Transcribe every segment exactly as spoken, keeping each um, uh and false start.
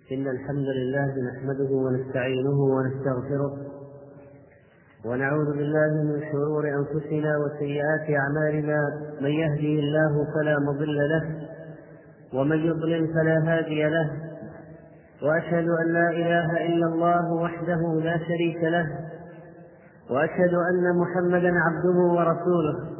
إن الحمد لله نحمده ونستعينه ونستغفره ونعوذ بالله من شرور أنفسنا وسيئات أعمالنا. من يهده الله فلا مضل له ومن يضلل فلا هادي له، وأشهد أن لا إله إلا الله وحده لا شريك له، وأشهد أن محمدا عبده ورسوله.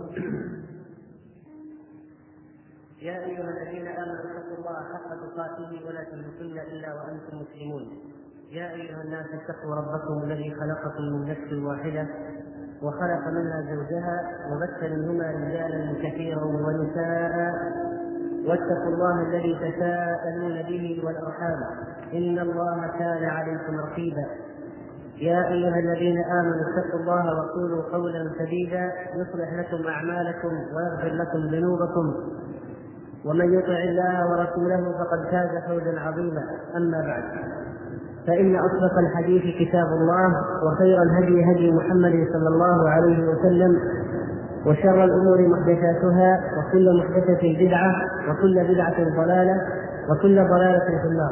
يا أيها الذين آمنوا اتقوا الله حق تقاته ولا تموتن إلا وأنتم مسلمون. يا أيها الناس اتقوا ربكم الذي خلقكم من نفس واحدة وخلق منها زوجها وبث منهما رجالا كثيرا ونساء، واتقوا الله الذي تساءلون به والأرحام إن الله كان عليكم رقيبا. يا أيها الذين آمنوا اتقوا الله وقولوا قولا سديدا يصلح لكم أعمالكم ويغفر لكم ذنوبكم، ومن يطع الله ورسوله فقد فاز فوزا عظيما. أما بعد، فإن أصدق الحديث كتاب الله، وخير الهدي هدي محمد صلى الله عليه وسلم، وشر الأمور محدثاتها، وكل محدثة بدعة، وكل بدعة ضلالة، وكل ضلالة في النار.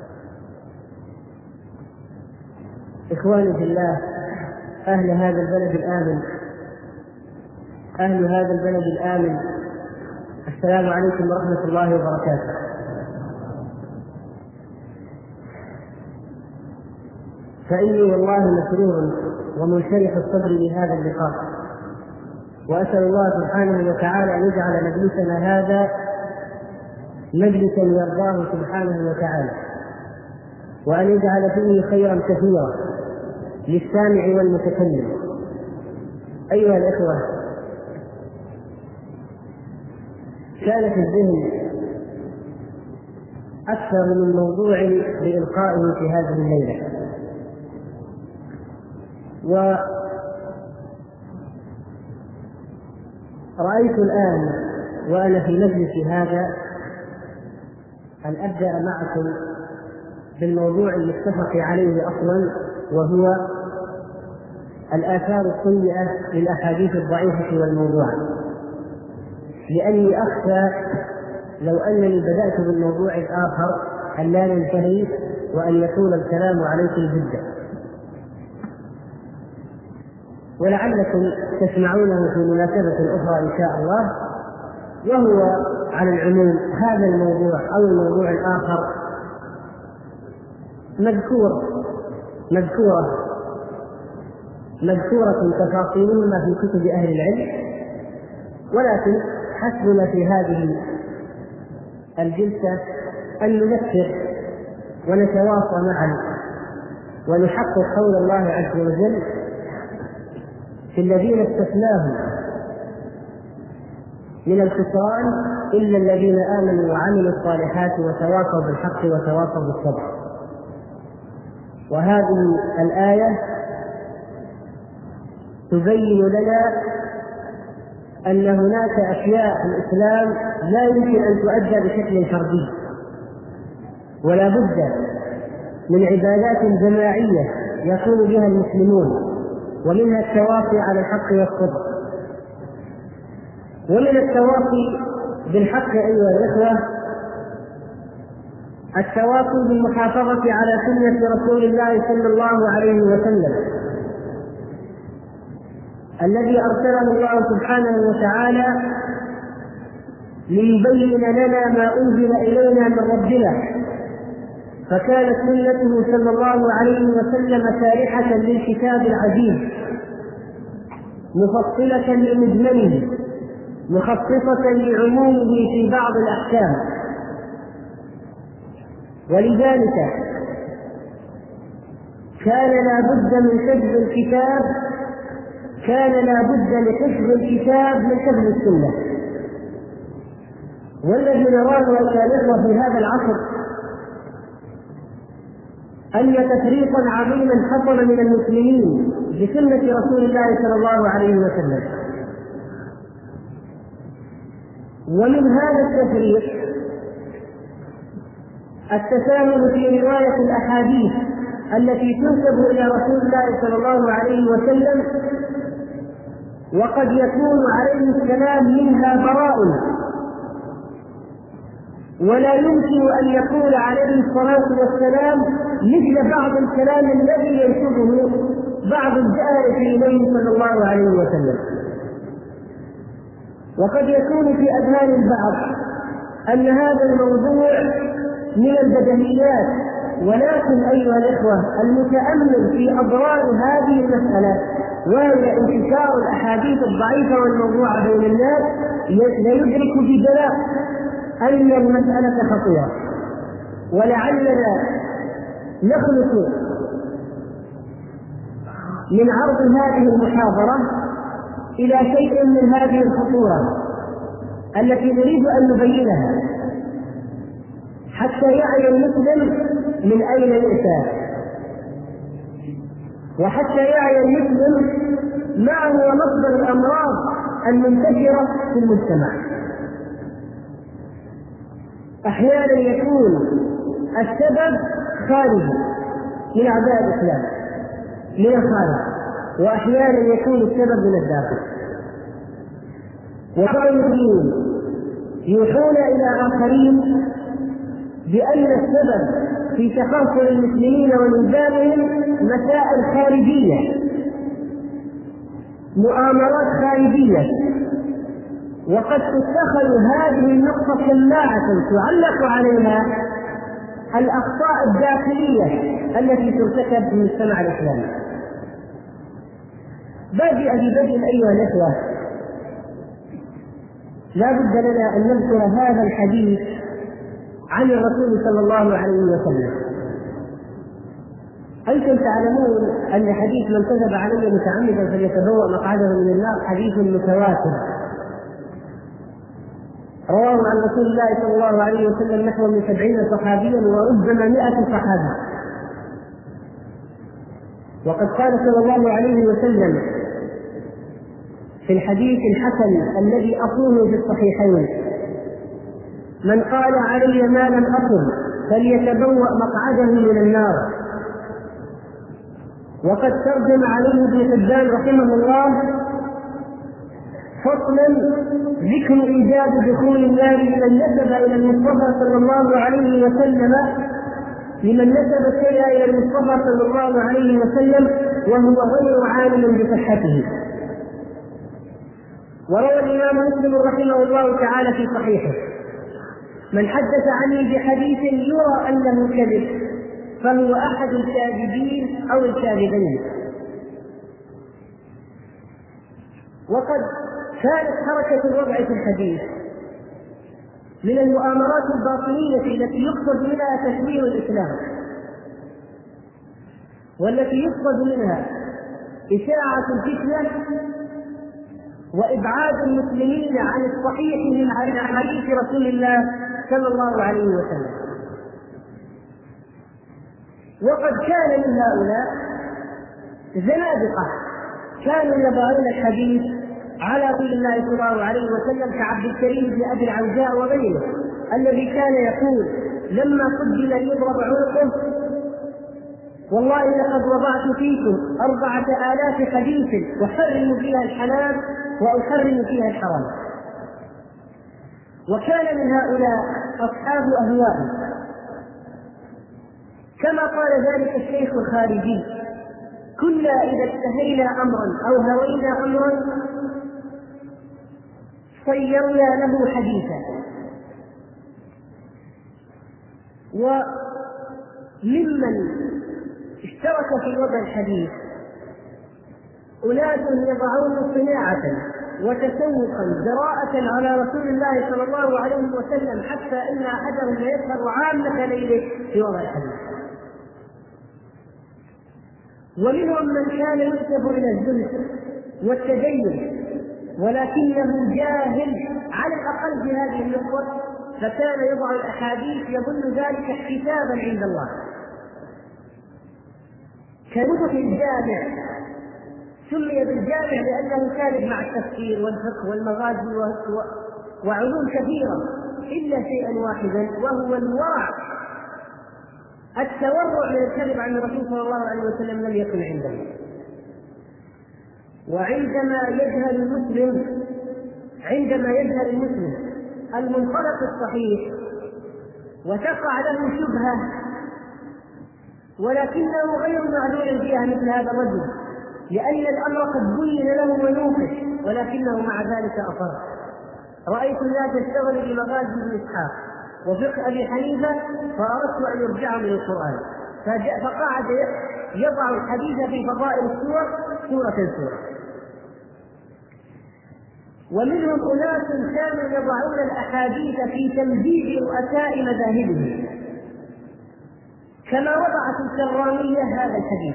إخواني في الله، أهل هذا البلد الآمن أهل هذا البلد الآمن السلام عليكم ورحمة الله وبركاته. فإني والله مسرور ومنشرح الصدر لهذا اللقاء، وأسأل الله سبحانه وتعالى أن يجعل مجلسنا هذا مجلسا يرضاه سبحانه وتعالى، وأن يجعل فيه خيرا كثيرا للسامع والمتكلم. أيها الإخوة، كان في الذهن أكثر من موضوع لإلقائه في هذه الليلة، ورأيت الآن وأنا في مجلس هذا أن أبدأ معكم بالموضوع المتفق عليه أصلا، وهو الآثار السيئة للأحاديث الضعيفة والموضوعة، لأني أخشى لو أنني بدأت بالموضوع الآخر أن لا ننتهي وأن يكون الكلام عليكم جدا، ولعلكم تسمعونه في مناسبة أخرى إن شاء الله. وهو على العموم هذا الموضوع أو الموضوع الآخر مذكور مذكورة مذكورة تفاصيلهما في كتب أهل العلم، ولكن حسبنا في هذه الجلسة أن نذكر ونتواصى معا ونحقق قول الله عز وجل في الذين استثناهم من الخسران إلا الذين آمنوا وعملوا الصالحات وتواصوا بالحق وتواصوا بالصبر. وهذه الآية تبين لنا أن هناك أشياء في الإسلام لا يمكن أن تؤدى بشكل فردي، ولا بد من عبادات جماعية يقوم بها المسلمون، ومنها التواصي على الحق والصبر. ومن التواصي بالحق أيها الإخوة التواصي بالمحافظة على سنة رسول الله صلى الله عليه وسلم الذي أرسله الله سبحانه وتعالى ليبين لنا ما أنزل إلينا من ربنا، فكانت سنته صلى الله عليه وسلم شارحة للكتاب العزيز، مفصلة لمجمله، مخصصة لعمومه في بعض الأحكام. ولذلك كان لا بد من حفظ الكتاب كان لا بد لحفظ الكتاب من حفظ السنة. والذي نراه أيها الإخوة في هذا العصر أن تفريطا عظيما حصل من المسلمين بسنة رسول الله صلى الله عليه وسلم. ومن هذا التفريط التساهل في رواية الأحاديث التي تنسب إلى رسول الله صلى الله عليه وسلم، وقد يكون عليه السلام منها براء، ولا يمكن أن يقول عليه الصلاة والسلام مثل بعض الكلام الذي ينسبه بعض الجهل إليه صلى الله عليه وسلم. وقد يكون في أذهان البعض أن هذا الموضوع من البديهيات، ولكن أيها الإخوة المتأمل في أضرار هذه المسألة وهي انتشار الأحاديث الضعيفة والموضوعة بين الناس لا يدرك بجلاء أن المسألة خطيرة. ولعلنا نخلص من عرض هذه المحاضرة إلى شيء من هذه الخطورة التي نريد أن نبينها حتى يعي المسلم من أين يؤتى، وحتى يعي المسلم ما هو مصدر الأمراض المنتشرة في المجتمع. أحيانا يكون السبب خارجي من أعداء الإسلام من الخارج، وأحيانا يكون السبب من الداخل. وبعض المسلمين يوحون إلى آخرين بأن السبب في تخاذل المسلمين وإنزالهم مسائل خارجية، مؤامرات خارجية، وقد تتخذ هذه النقطة شماعة تعلق عليها الأخطاء الداخلية التي ترتكب في المجتمع الإسلامي. بادئ ببدء أيها الإخوة، لا بد لنا أن نذكر هذا الحديث عن الرسول صلى الله عليه وسلم. أنتم تعلمون أن حديث من كذب علي متعمدا فليتبوأ مقعده من النار حديث متواتر رواه عن رسول الله صلى الله عليه وسلم نحو من سبعين صحابيا وربما مئة صحابي. وقد قال صلى الله عليه وسلم في الحديث الحسن الذي أصله في الصحيحين: من قال علي ما لم أقل فليتبوأ مقعده من النار. وقد ترجم عليه ابن حبان رحمه الله فصلا ذكر إيجاب دخول النار لمن نسب إلى المصطفى صلى الله عليه وسلم لمن نسب الشيء إلى المصطفى صلى الله عليه وسلم وهو غير عالم بصحته. وروى الإمام مسلم رحمه الله تعالى في صحيحه: من حدث عني بحديث يرى أنه كذب فهو أحد الكاذبين أو الكاذبين. وقد كانت حركة الوضع في الحديث من المؤامرات الباطنية التي يقصد منها تشويه الإسلام، والتي يقصد منها إشاعة الفتنة وإبعاد المسلمين عن الصحيح من حديث رسول الله صلى الله عليه وسلم. وقد كان من هؤلاء زنادقة كانوا يضعون الحديث على رسول الله صلى الله عليه وسلم كعبد الكريم بن أبي العوجاء وغيره، الذي كان يقول لما قدم يضرب عنقه: والله لقد وضعت فيكم أربعة آلاف حديث أحرم فيها الحلال وأحرم فيها الحرام. وكان من هؤلاء أصحاب أهواء، كما قال ذلك الشيخ الخارجي: كنا إذا اشتهينا أمرا أو هوينا أمرا صيرنا له حديثا. وممن اشترك في وضع الحديث أناس يضعون صناعة وتسوقا جراءة على رسول الله صلى الله عليه وسلم حتى إن أحدهم يسهر عامة ليله في وضع الحديث. ومنهم من كان ينسب إلى الزهد والتدين ولكنه جاهل على الأقل في هذه النقطة، فكان يضع الأحاديث يظن ذلك احتسابا عند الله. كنبه الجامع سمي بالجامع لأنه كان مع التفسير والفقه والمغازي وعلوم كثيرة إلا شيئا واحدا وهو الورع، التورع من الكذب عن الرسول صلى الله عليه وسلم لم يكن عنده. وعندما يجهل المسلم عندما يجهل المسلم المنطلق الصحيح وتقع له شبهة ولكنه غير معذور فيها مثل هذا الرجل، لأن الأمر قد بين له ونوقش ولكنه مع ذلك أصر. رأيت الناس يشتغل بمغازي بن إسحاق وفقه أبي حنيفة فأردت أن يرجعهم إلى القرآن، فقعد يضع الحديث في فضائل السور سورة سورة. ومنهم أناس كانوا يضعون الأحاديث في تمجيد رؤساء مذاهبهم، كما وضعت الكرامية هذا الحديث.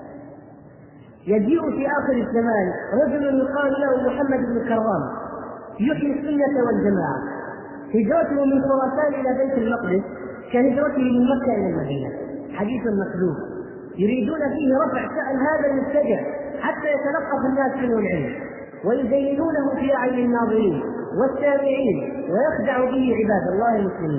يجيء في آخر الزمان رجل يقال له محمد بن كرام يحيي السنة والجماعة، هجرته من خراسان إلى بيت المقدس كهجرته من مكة إلى المدينة، حديث مكذوب يريدون فيه رفع شأن هذا المبتدع حتى يتلقف الناس منه العلم ويزينونه في أعين الناظرين والسامعين ويخدع به عباد الله المسلمين.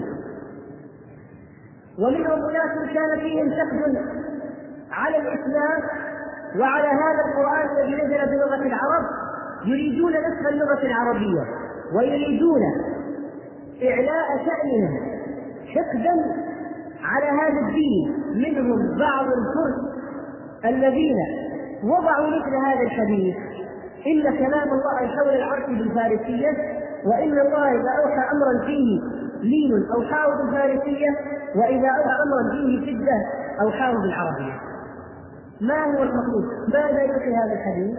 ومنهم أناس كان فيهم حقد على الإسلام وعلى هذا القرآن الذي نزل بلغة العرب، يريدون نسخ اللغة العربية ويريدون إعلاء شأنهم حقدا على هذا الدين. منهم بعض الفرس الذين وضعوا مثل هذا الحديث: إن كلام الله حول العرش بالفارسية، وإن الله إذا أوحى أمرا فيه لين أوحاه بالفارسية، وإذا أوحى أمرا فيه شدة أوحاه بالعربية. ما هو المقصود؟ ماذا يلقي هذا الحديث؟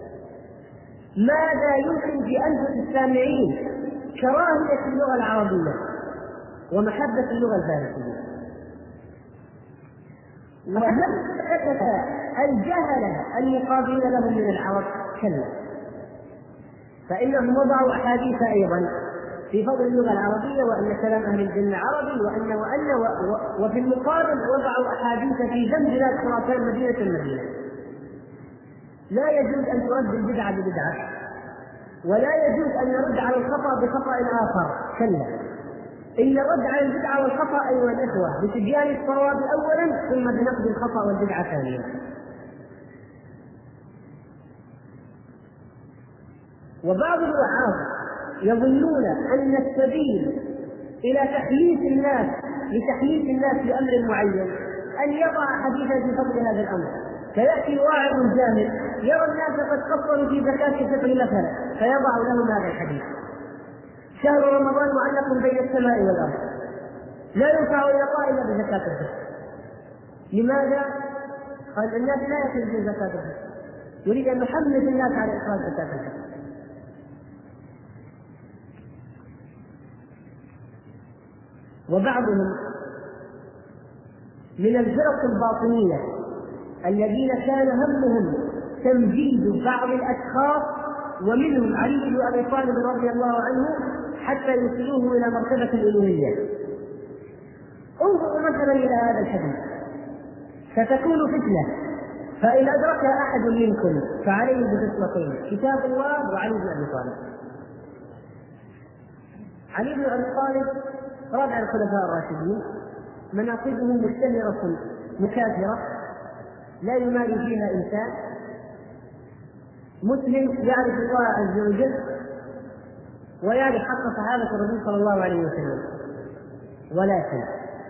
ماذا يلقي في أنفس السامعين؟ كراهية اللغة العربية ومحبة اللغة الفارسية. وهل حدث الجهلة المقابلين لهم من العرب؟ كلا، فإنهم وضعوا أحاديث أيضا في فضل اللغة العربية وأن كلام أهل الجنة عربي وأن وأن و... و... وفي المقابل وضعوا أحاديث في ذم بلاد خراسان مدينة المدينة. لا يجوز أن ترد البدعة ببدعة، ولا يجوز أن يرد على الخطأ بخطأ آخر. كلا، إن الرد على البدعة والخطأ أيها الإخوة بتبيان الصواب أولا ثم بنقد الخطأ والبدعة ثانيا. وبعض الوعاظ يظنون أن السبيل إلى تحليف الناس لتحليف الناس بأمر معين أن يضع حديثا في فضل هذا الأمر. فيأتي واعظ جاهل يرى الناس قد قصروا في زكاة الفطر مثلا فيضع لهم هذا الحديث: شهر رمضان معلق بين السماء والأرض لا ينفع العطاء إلا بزكاة الفطر. لماذا؟ قال الناس لا يأخذون زكاة الفطر، يريد أن يحمل الناس على إخراج زكاة الفطر. وبعضهم من الفرق الباطنية الذين كان همهم تمجيد بعض الأشخاص، ومنهم علي بن أبي طالب رضي الله عنه، حتى يوصلوه إلى مرتبة الألوهية. انظروا مثلا إلى هذا الحديث: ستكون فتنة فإن أدركها أحد منكم فعليه بخصلتين: كتاب الله وعلي بن أبي طالب. علي بن أبي طالب رابع الخلفاء الراشدين، مناقبه مشتهرة مكاثرة لا يماري فيها إنسان، مسلم يعرف الله عز وجل ويعرف حق صحابة الرسول صلى الله عليه وسلم. ولكن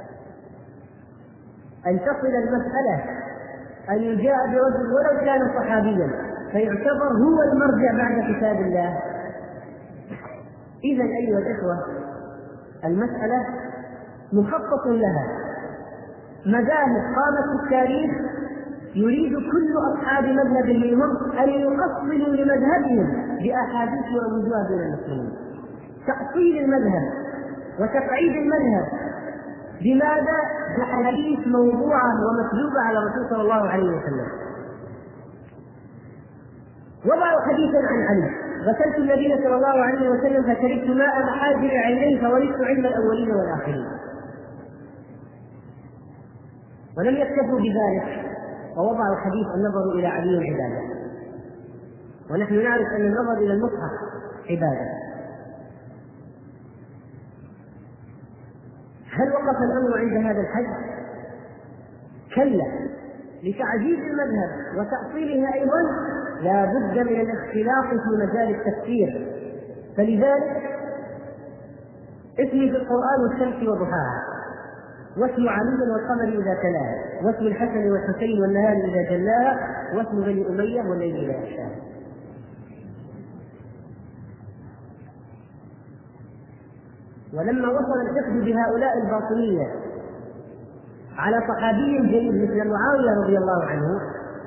أن تصل المسألة أن يجاء برجل ولو كان صحابيا فيعتبر هو المرجع بعد كتاب الله. إذن أيها الإخوة المسألة مخطط لها، مذاهب قامت في التاريخ يريد كل أصحاب مذهب منهم أن يقصدوا لمذهبهم بأحاديث يروجوها بين المسلمين، تأصيل المذهب وتقعيد المذهب. بماذا؟ بحديث موضوعة ومكذوبة على الرسول صلى الله عليه وسلم. وضعوا حديثا عن علي: غسلت النبي صلى الله عليه وسلم فشربت ماء محاجر عينيه فورثت علم الأولين والآخرين. ولم يكتفوا بذلك ووضعوا حديث النظر إلى علي عبادة، ونحن نعرف أن النظر إلى المصحف عبادة. هل وقف الأمر عند هذا الحد؟ كلا، لتعزيز المذهب وتأصيله أيضا لا بد من الاختلاف في مجال التفسير. فلذلك اسمي في القرآن والشمس وضحاها، واسم علي والقمر إذا تلاها، واسم الحسن والحسين والنهار إذا جلاها، واسم بني أمية والليل إذا يغشاها. ولما وصل الحقد بهؤلاء الباطنية على صحابي جليل مثل معاوية رضي الله عنه،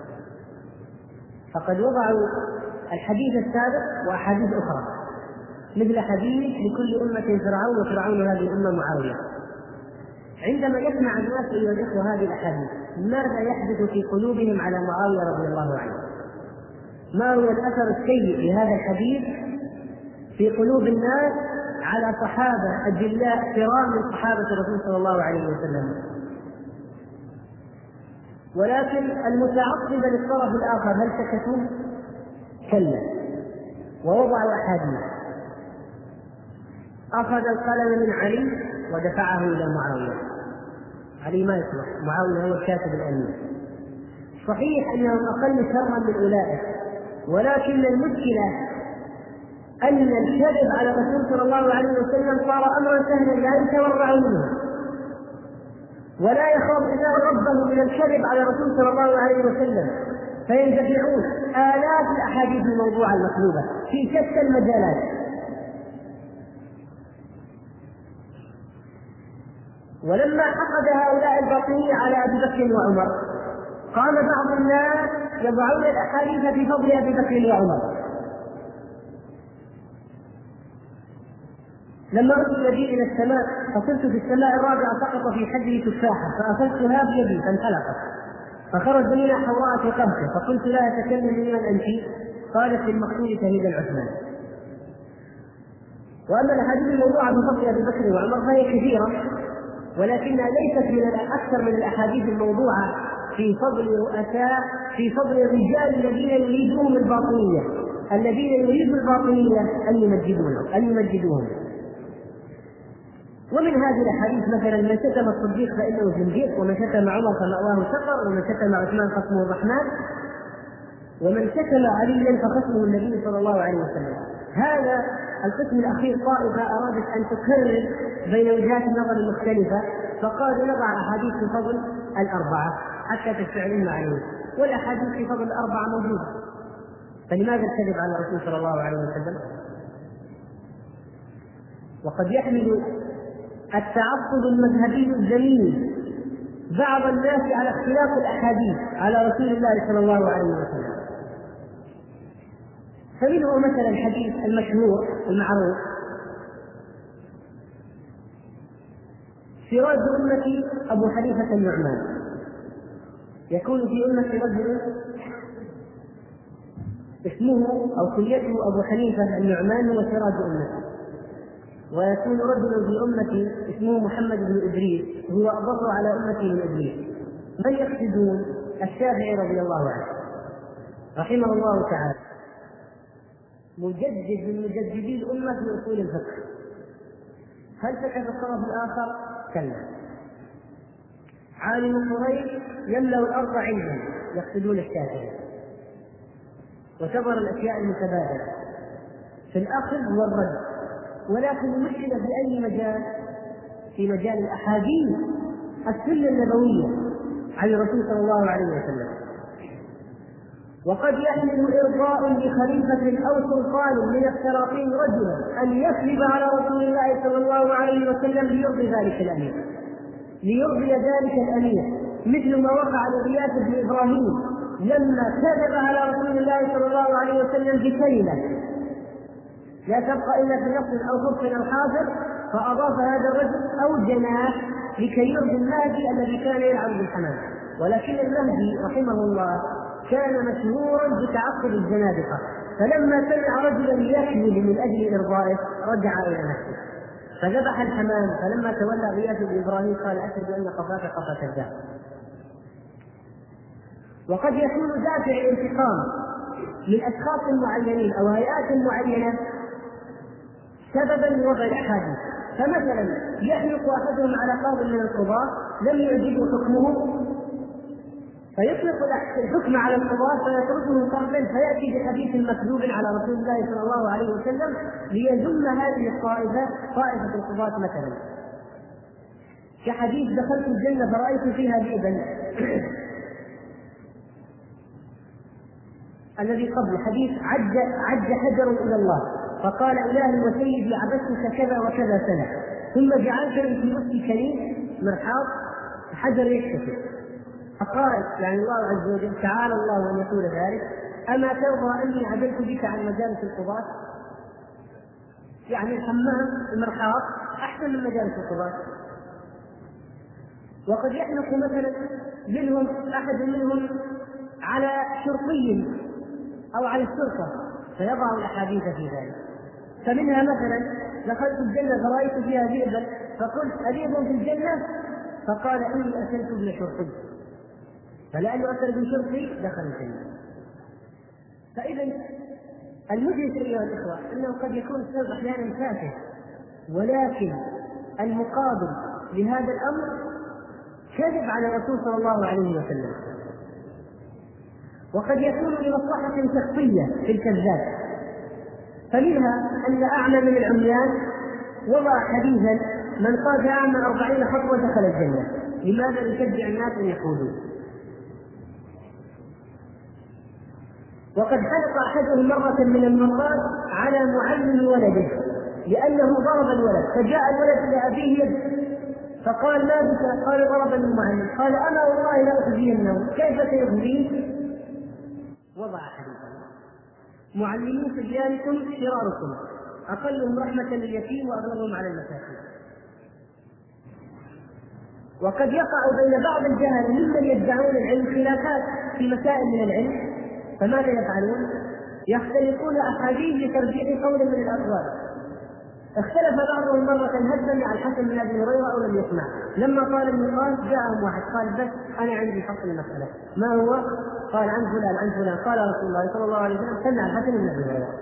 فقد وضعوا الحديث السابق وأحاديث أخرى، مثل حديث لكل أمة فرعون وفرعون هذه الأمة معاوية. عندما يسمع الناس أيها الإخوة هذه الأحاديث، ماذا يحدث في قلوبهم على معاوية رضي الله عنه؟ ما هو الأثر السيء لهذا الحديث في قلوب الناس على صحابة أجلاء كرام من صحابة الرسول صلى الله عليه وسلم؟ ولكن المتعصبة للطرف الآخر هل سكتوا؟ كلا، ووضعوا أحاديث. أخذ القلم من علي ودفعه إلى معاوية. علي ما يصلح، معاوية هو الكاتب الأمين. صحيح أنهم أقل شرا من أولئك، ولكن المشكلة أن الكذب على الرسول صلى الله عليه وسلم صار أمرا سهلا لا يتورع منه، ولا يخاف إلا ربه من الكذب على الرسول صلى الله عليه وسلم، فيندفعون آلاف الأحاديث الموضوعة المكذوبة في شتى المجالات. ولما حقد هؤلاء الباطنية على أبي بكر وعمر، قام بعض الناس يضعون الأحاديث في فضل أبي بكر وعمر. لما أرسل بي إلى السماء فصرت في السماء الرابعة سقط في حجري تفاحة فأخذتها بيدي فانحلقت فخرج منها حوراء في قمحه، فقلت لها تكلمي من أنت؟ قالت للمقتول شهيد العثمان. وأما الأحاديث الموضوعة في فضل أبي بكر وعمر فهي كثيرة، ولكنها ليست من أكثر من الأحاديث الموضوعة في فضل رؤساء، في فضل الرجال الذين يريدون الباطنية، الذين يريدوا الباطنية أن يمجدونهم أن يمجدوهم. ومن هذه الأحاديث مثلا من شتم الصديق فإنه زنديق، ومن شتم عمر فمأواه سقر، ومن شتم عثمان خصمه الرحمن، ومن شتم عليا فخصمه النبي صلى الله عليه وسلم. هذا القسم الأخير طائفة أرادت أن تكرر بين وجهات النظر المختلفة، فقالوا نضع أحاديث في فضل الأربعة حتى تستعلن عليه، والأحاديث في فضل الأربعة موجودة، فلماذا الكذب على الرسول صلى الله عليه وسلم؟ وقد يحمل التعصب المذهبي الذميم بعض الناس على اختلاف الأحاديث على رسول الله صلى الله عليه وسلم. فمنه مثلا الحديث المشهور المعروف: سراج أمتي أبو حنيفة النعمان. يكون في أمتي رجل اسمه أو كنيته أبو حنيفة النعمان هو سراج أمتي، ويكون رجل في أمتي اسمه محمد بن إدريس هو أضر على أمتي من إبليس. من يقصدون؟ الشافعي رضي الله عنه رحمه الله تعالى، مجدد من مجددي الأمة في أصول الفقه. هل سكت الطرف الآخر؟ كلا. عالم قريش يملأ الأرض علما، يقصدون الشافعي، وتظهر الأشياء المتبادلة في الأخذ والرد. ولكن المشكلة في أي مجال؟ في مجال الأحاديث السنة النبوية عن الرسول صلى الله عليه وسلم. وقد يحمل إرضاء لخليفة أو سلطان من السلاطين رجلا أن يكذب على رسول الله صلى الله عليه وسلم ليرضي ذلك الأمير ليرضي ذلك الأمير مثل ما وقع لغياث بن إبراهيم لما كذب على رسول الله صلى الله عليه وسلم بكلمة لا تبقى إلا في نص أو خبز أو حاضر، فأضاف هذا الرجل أو جناح لكي يرضي المهدي الذي كان يلعب بالحمام. ولكن المهدي رحمه الله كان مشهورا بتعقب الزنادقة، فلما سمع رجلا يكذب من أجل إرضائه رجع إلى نفسه فذبح الحمام. فلما تولى غياث بن إبراهيم قال: أشهد أن قفاك قفا كذاب. وقد يكون دافع الانتقام من أشخاص معينين أو هيئات معينة سببا لوضع الأحاديث. فمثلا يحلق أحدهم على قاض من القضاة لم يعجبه حكمه فيطلق الحكم على القضاة فيتركه قبلا فيأتي بحديث مكذوب على رسول الله صلى الله عليه وسلم ليذم هذه الطائفة طائفة القضاة مثلا. كحديث دخلت الجنة فرأيت فيها ذئبا الذي قبل حديث عج عج حجر إلى الله فقال إلهي وسيدي عبدتك كذا وكذا سنة ثم جعلتني في وسط كريم مرحاض حجر يكتفي فقال يعني الله عز وجل تعالى الله أن يقول ذلك أما ترضى أني عدلت بك عن مجالس القضاة؟ يعني الحمام المرحاض أحسن من مجالس القضاة. وقد يحلق مثلا منهم أحد منهم على شرطي أو على الشرطة فيضع الأحاديث في ذلك. فمنها مثلا دخلت الجنة فرأيت فيها ذئبا فقلت أذئب في الجنة؟ فقال إني أكلت ابن شرطي فلأنه أكل ابن شرطي دخل الجنة. فإذا المجلس أيها الإخوة أنه قد يكون السبب أحيانا تافه ولكن المقابل لهذا الأمر كذب على الرسول صلى الله عليه وسلم، وقد يكون لمصلحة شخصية في الكذاب. فمنها أن أعمى من العميان وضع حديثا من قاد أعمى أربعين خطوة دخل الجنة. لماذا؟ ليشجع الناس أن يقولوا. وقد حلق أحدهم مرة من المرات على معلم ولده لأنه ضرب الولد فجاء الولد إلى أبيه يبكي فقال ما بك؟ قال ضربني المعلم. قال أما والله لا أخزينه. كيف سيخزيه؟ وضع حديثا معلمين صبيانكم شراركم أقلهم رحمة لليتيم وأغلبهم على المساكين. وقد يقع بين بعض الجهل ممن يدعون العلم خلافات في مسائل من العلم، فماذا يفعلون؟ يختلقون أحاديث لترجيح قول من الأقوال. اختلف بعضهم مرة هل سمع الحسن بن أبي هريرة أو لم يسمع. لما قال ابن قال جاءهم واحد قال بس أنا عندي حق المسألة. ما هو؟ قال عن فلان عن فلان قال رسول الله صلى الله عليه وسلم سمع الحسن بن أبي هريرة.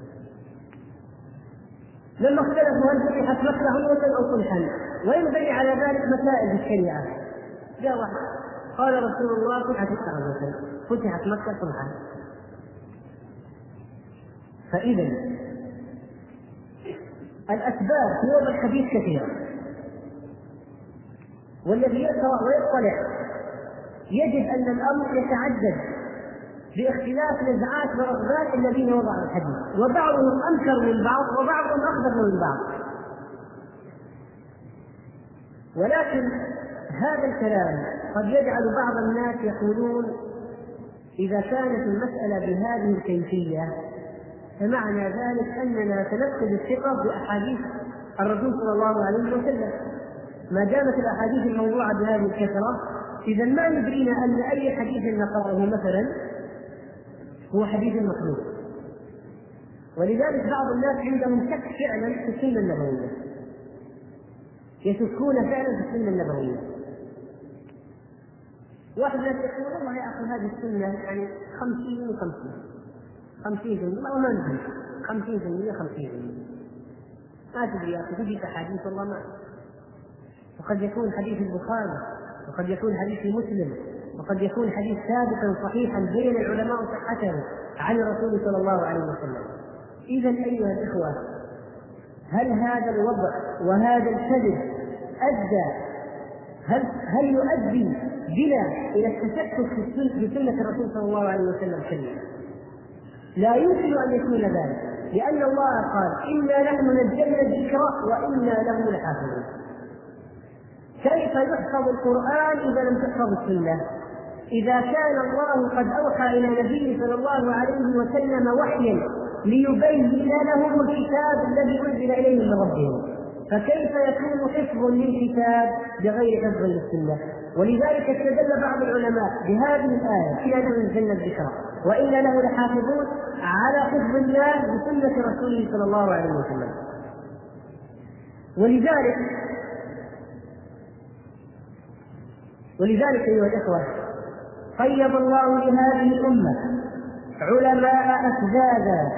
لما اختلفوا هل فتحت مكة عنوة أو صلحا وينبني على ذلك مسائل في الشريعة. جاء واحد قال رسول الله فتحت مكة عنوة فتحت مكة صلحا. فإذا الأسباب في يوم الحديث كثيرة، والذي يقرأ ويطلع يجد أن الأمر يتعدد باختلاف نزعات ورغبات الذين وضعوا الحديث، وبعضهم أنكر من بعض وبعضهم أخبر من بعض. ولكن هذا الكلام قد يجعل بعض الناس يقولون إذا كانت المسألة بهذه الكيفية فمعنى ذلك أننا سنفقد الثقة بأحاديث الرسول صلى الله عليه وسلم. ما دامت الأحاديث الموضوعة بهذه الكثرة إذا ما يدرينا أن أي حديث نقرأه مثلا هو حديث مخلوق. ولذلك بعض الناس عندهم شك فعلا في السنة النبوية، يشكون فعلا في السنة النبوية. واحد الناس يقول والله يا أخي هذه السنة يعني خمسين وخمسين خمسين في المئة وما نفهم خمسين في المئة خمسين في المئة ما تدري يا أخي تجي أحاديث والله ما. وقد يكون حديث البخاري وقد يكون حديث مسلم وقد يكون حديث ثابتا صحيحا بين العلماء صحته عن الرسول صلى الله عليه وسلم. إذا أيها الإخوة هل هذا الوضع وهذا الكذب أدى هل, هل يؤدي بنا إلى التشكك في سنة الرسول صلى الله عليه وسلم كلمة؟ لا يمكن أن يكون ذلك، لأن الله قال إنا نحن نزلنا الذكر وإنا له لحافظون. كيف يحفظ القرآن إذا لم تحفظ السنة؟ إذا كان الله قد أوحى إلى نبيه صلى الله عليه وسلم وحيا ليبين لهم الكتاب الذي أنزل إليهم من ربهم، فكيف يكون حفظ للكتاب بغير حفظ للسنة؟ ولذلك استدل بعض العلماء بهذه الآية إنا نحن نزلنا الذكر وإنا له لحافظون على حفظ الله بسنة رسوله صلى الله عليه وسلم. ولذلك ولذلك أيها الإخوة قيض الله لهذه الأمة علماء أفذاذا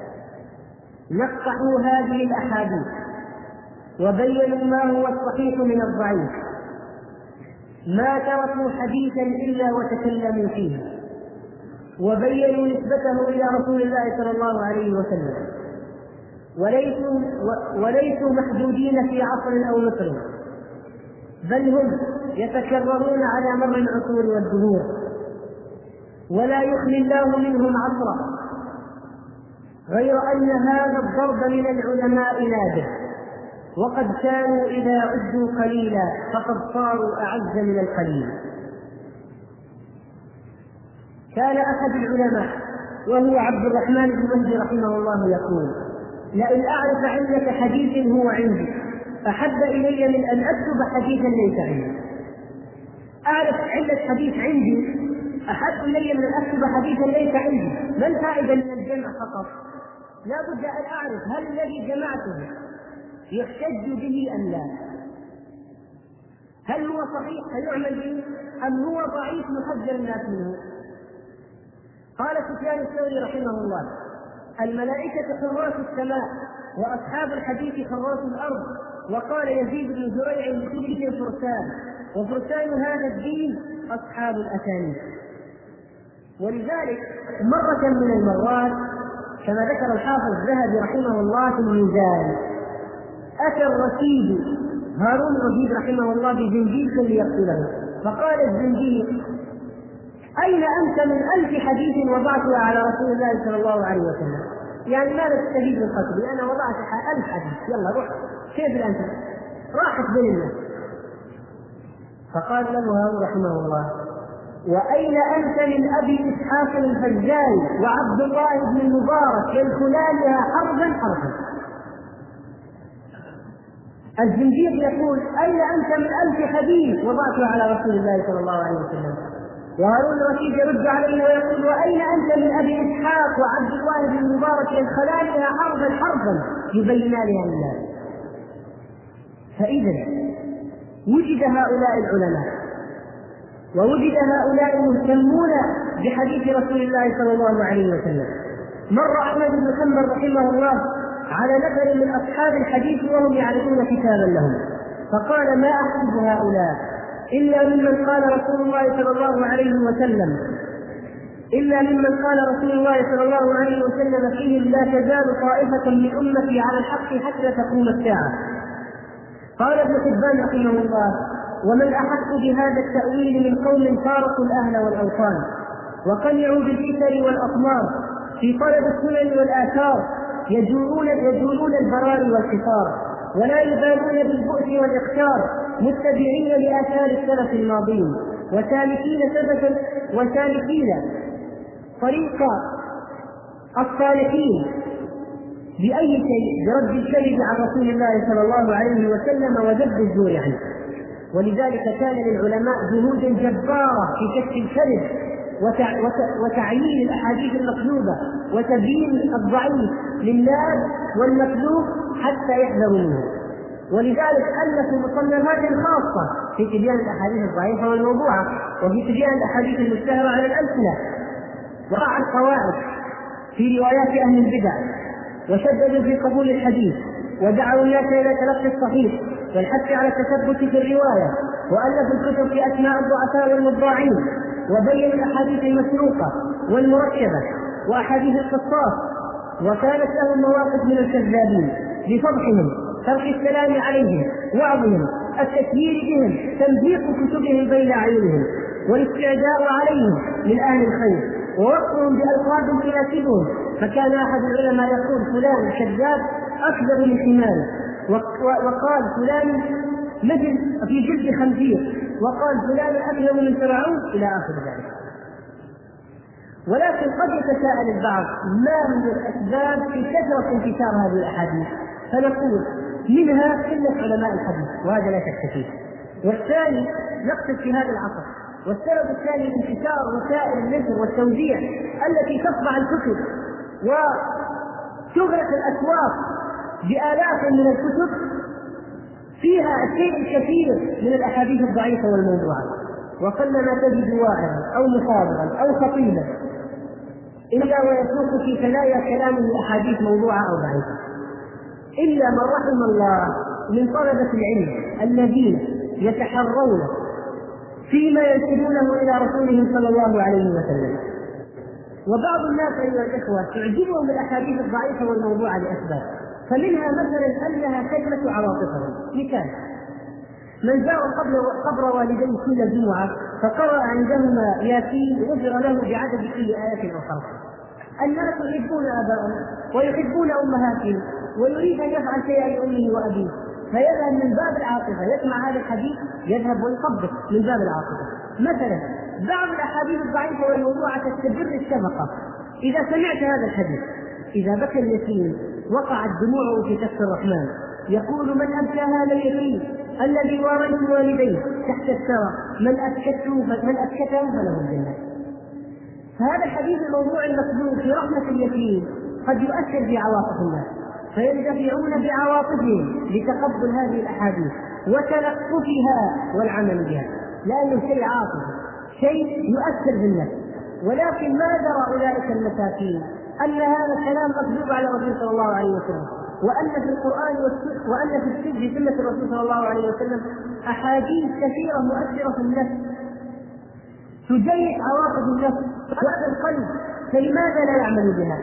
نقحوا هذه الأحاديث وبينوا ما هو الصحيح من الضعيف، ما تركوا حديثا إلا وتكلموا فيه وبينوا نسبته إلى رسول الله صلى الله عليه وسلم، وليسوا, وليسوا محدودين في عصر أو مصر، بل هم يتكررون على مر العصور والدهور، ولا يخلي الله منهم عصرا، غير أن هذا الضرب من العلماء نادر، وقد كانوا إذا عدوا قليلا فقد صاروا أعز من القليل. كان أحد العلماء وهو عبد الرحمن بن مهدي رحمه الله يقول: لئن أعرف علة حديث هو عندي أحب إلي من أن أكتب حديثا ليس عندي. أعرف علة حديث عندي أحب إلي من أن أكتب حديثا ليس عندي. ما الفائدة من الجمع فقط؟ لا بد أن أعرف هل الذي جمعته يحتج به أم لا، هل هو صحيح فيعمل به أم هو ضعيف يحذر الناس منه. قال سفيان الثوري رحمه الله: الملائكة حراس السماء وأصحاب الحديث حراس الأرض. وقال يزيد بن زريع لكل فرسان، وفرسان هذا الدين أصحاب الأسانيد. ولذلك مرة من المرات كما ذكر الحافظ الذهبي رحمه الله في الميزان، أتى الرشيد هارون الرشيد رحمه الله بزنجيل ليقتله، فقال الزنجيل: أين أنت من ألف حديث وضعتها على رسول الله صلى الله عليه وسلم؟ يعني ماذا تستفيد من قتلي؟ أنا وضعت ألف حديث، يلا روح، كيف الأنت؟ راحت بين الناس. فقال له هارون رحمه الله: وأين أنت من أبي إسحاق الفزاري وعبد الله بن المبارك يدخلانها حربا حربا؟ الزنجيق يقول: أين أنت من ألف حديث وضعتها على رسول الله صلى الله عليه وسلم؟ وهارون الرشيد يرد عليه ويقول: وأين أنت من أبي إسحاق وعبد الله بن المبارك يدخلانها حربا حربا يبينانها لله. فإذا وجد هؤلاء العلماء ووجد هؤلاء المهتمون بحديث رسول الله صلى الله عليه وسلم. مر أحمد بن حنبل رحمه الله على نفر من أصحاب الحديث وهم يعرفون كتابا لهم، فقال: ما أحسب هؤلاء إلا ممن قال رسول الله صلى الله عليه وسلم إلا ممن قال رسول الله صلى الله عليه وسلم فيهم: لا تزال طائفة من أمتي على الحق حتى تقوم الساعة. قال ابن حبان رحمه الله: ومن أحق بهذا التأويل من قوم فارقوا الأهل والأوطان وقنعوا بالكسر والأطمار في طلب السنن والآثار، يجولون يجولون البراري والقصار، ولا يبالون بالبؤس والإقتار، متبعين لآثار السلف الماضين وسالكين سبتا وسالكين طريق الصالحين بأي شيء برد الكذب عن رسول الله صلى الله عليه وسلم وذب الزور عنه. ولذلك كان للعلماء جهود جبارة في كشف الكذب وتعيين الأحاديث المكذوبة وتبيين الضعيف للناس والمكذوب حتى يحذروا منه. ولذلك ألفوا مصنفات خاصة في تبيان الأحاديث الضعيفة والموضوعة، وفي تبيان الأحاديث المشتهرة على الألسنة، وراعى القواعد في روايات أهل البدع، وشددوا في قبول الحديث، ودعوا الناس إلى تلقي الصحيح والحث على التثبت في الرواية، وألفوا الكتب في أسماء الضعفاء والمضاعين، وبينوا الأحاديث المسروقة والمركبة وأحاديث القصاص. وكانت لهم مواقف من الكذابين بفضحهم، ترك السلام عليهم، وعظهم، التكبير بهم، تمزيق كتبهم بين أعينهم، والاستعداء عليهم من أهل الخير، ووصفهم بألقاب تناسبهم. فكان أحد العلماء يقول: فلان كذاب أكذب من حمار، وقال فلان مثل في جلد خنزير، وقال فلان أكذب من فرعون، إلى آخر ذلك. ولكن قد يتساءل البعض: ما من الأسباب في كثرة انتشار هذه الأحاديث؟ فنقول: منها قلة علماء الحديث، وهذا لا شك فيه. والثاني نقصد في هذا العصر. والسبب الثاني انتشار وسائل النشر والتوزيع التي تطبع الكتب وتغرق الأسواق بآلاف من الكتب فيها الشيء الكثير من الأحاديث الضعيفة والموضوعات، وقلما تجد واعظا أو محاضرا أو خطيبا إلا ويسوق في ثنايا كلامه أحاديث موضوعة أو ضعيفة، إلا من رحم الله من طلبة العلم الذين يتحرون فيما ينسبونه إلى رسوله صلى الله عليه وسلم. وبعض الناس أيها الإخوة تعجبهم الأحاديث الضعيفة والموضوعة لأسباب، فمنها مثلا أنها كلمة عواطفهم. مثال: من زار قبر قبر والديه كل جمعة فقرأ عندهما ياسين غفر له بعدد كل آية أو حرف. الناس يحبون آباءهم ويحبون أمهاتهم ويريد أن يفعل شيئا لأمه وأبيه، فيذهب من باب العاطفة يسمع هذا الحديث يذهب ويطبق من باب العاطفة. مثلا بعض الأحاديث الضعيفة والموضوعة تستبر الشفقة. إذا سمعت هذا الحديث إذا بكى اليتيم وقعت دموعه في كف الرحمن، يقول من أبكى هذا اليتيم الذي واريت والديه تحت الثرى من أبكته من أبكته فله الجنة. فهذا الحديث الموضوع المكذوب في رحمة اليتيم قد يؤثر في عواطف الناس فيندفعون بعواطفهم لتقبل هذه الأحاديث وتلقفها والعمل بها، لأنه شيء عاطفي، شيء يؤثر في النفس. ولكن ما درى أولئك المساكين أن هذا الكلام مكذوب على الرسول صلى الله عليه وسلم، وأن في القرآن وأن في السنة في سنة الرسول صلى الله عليه وسلم أحاديث كثيرة مؤثرة في النفس تجيش عواطف النفس وهذا القلب، فلماذا لا يعمل بها؟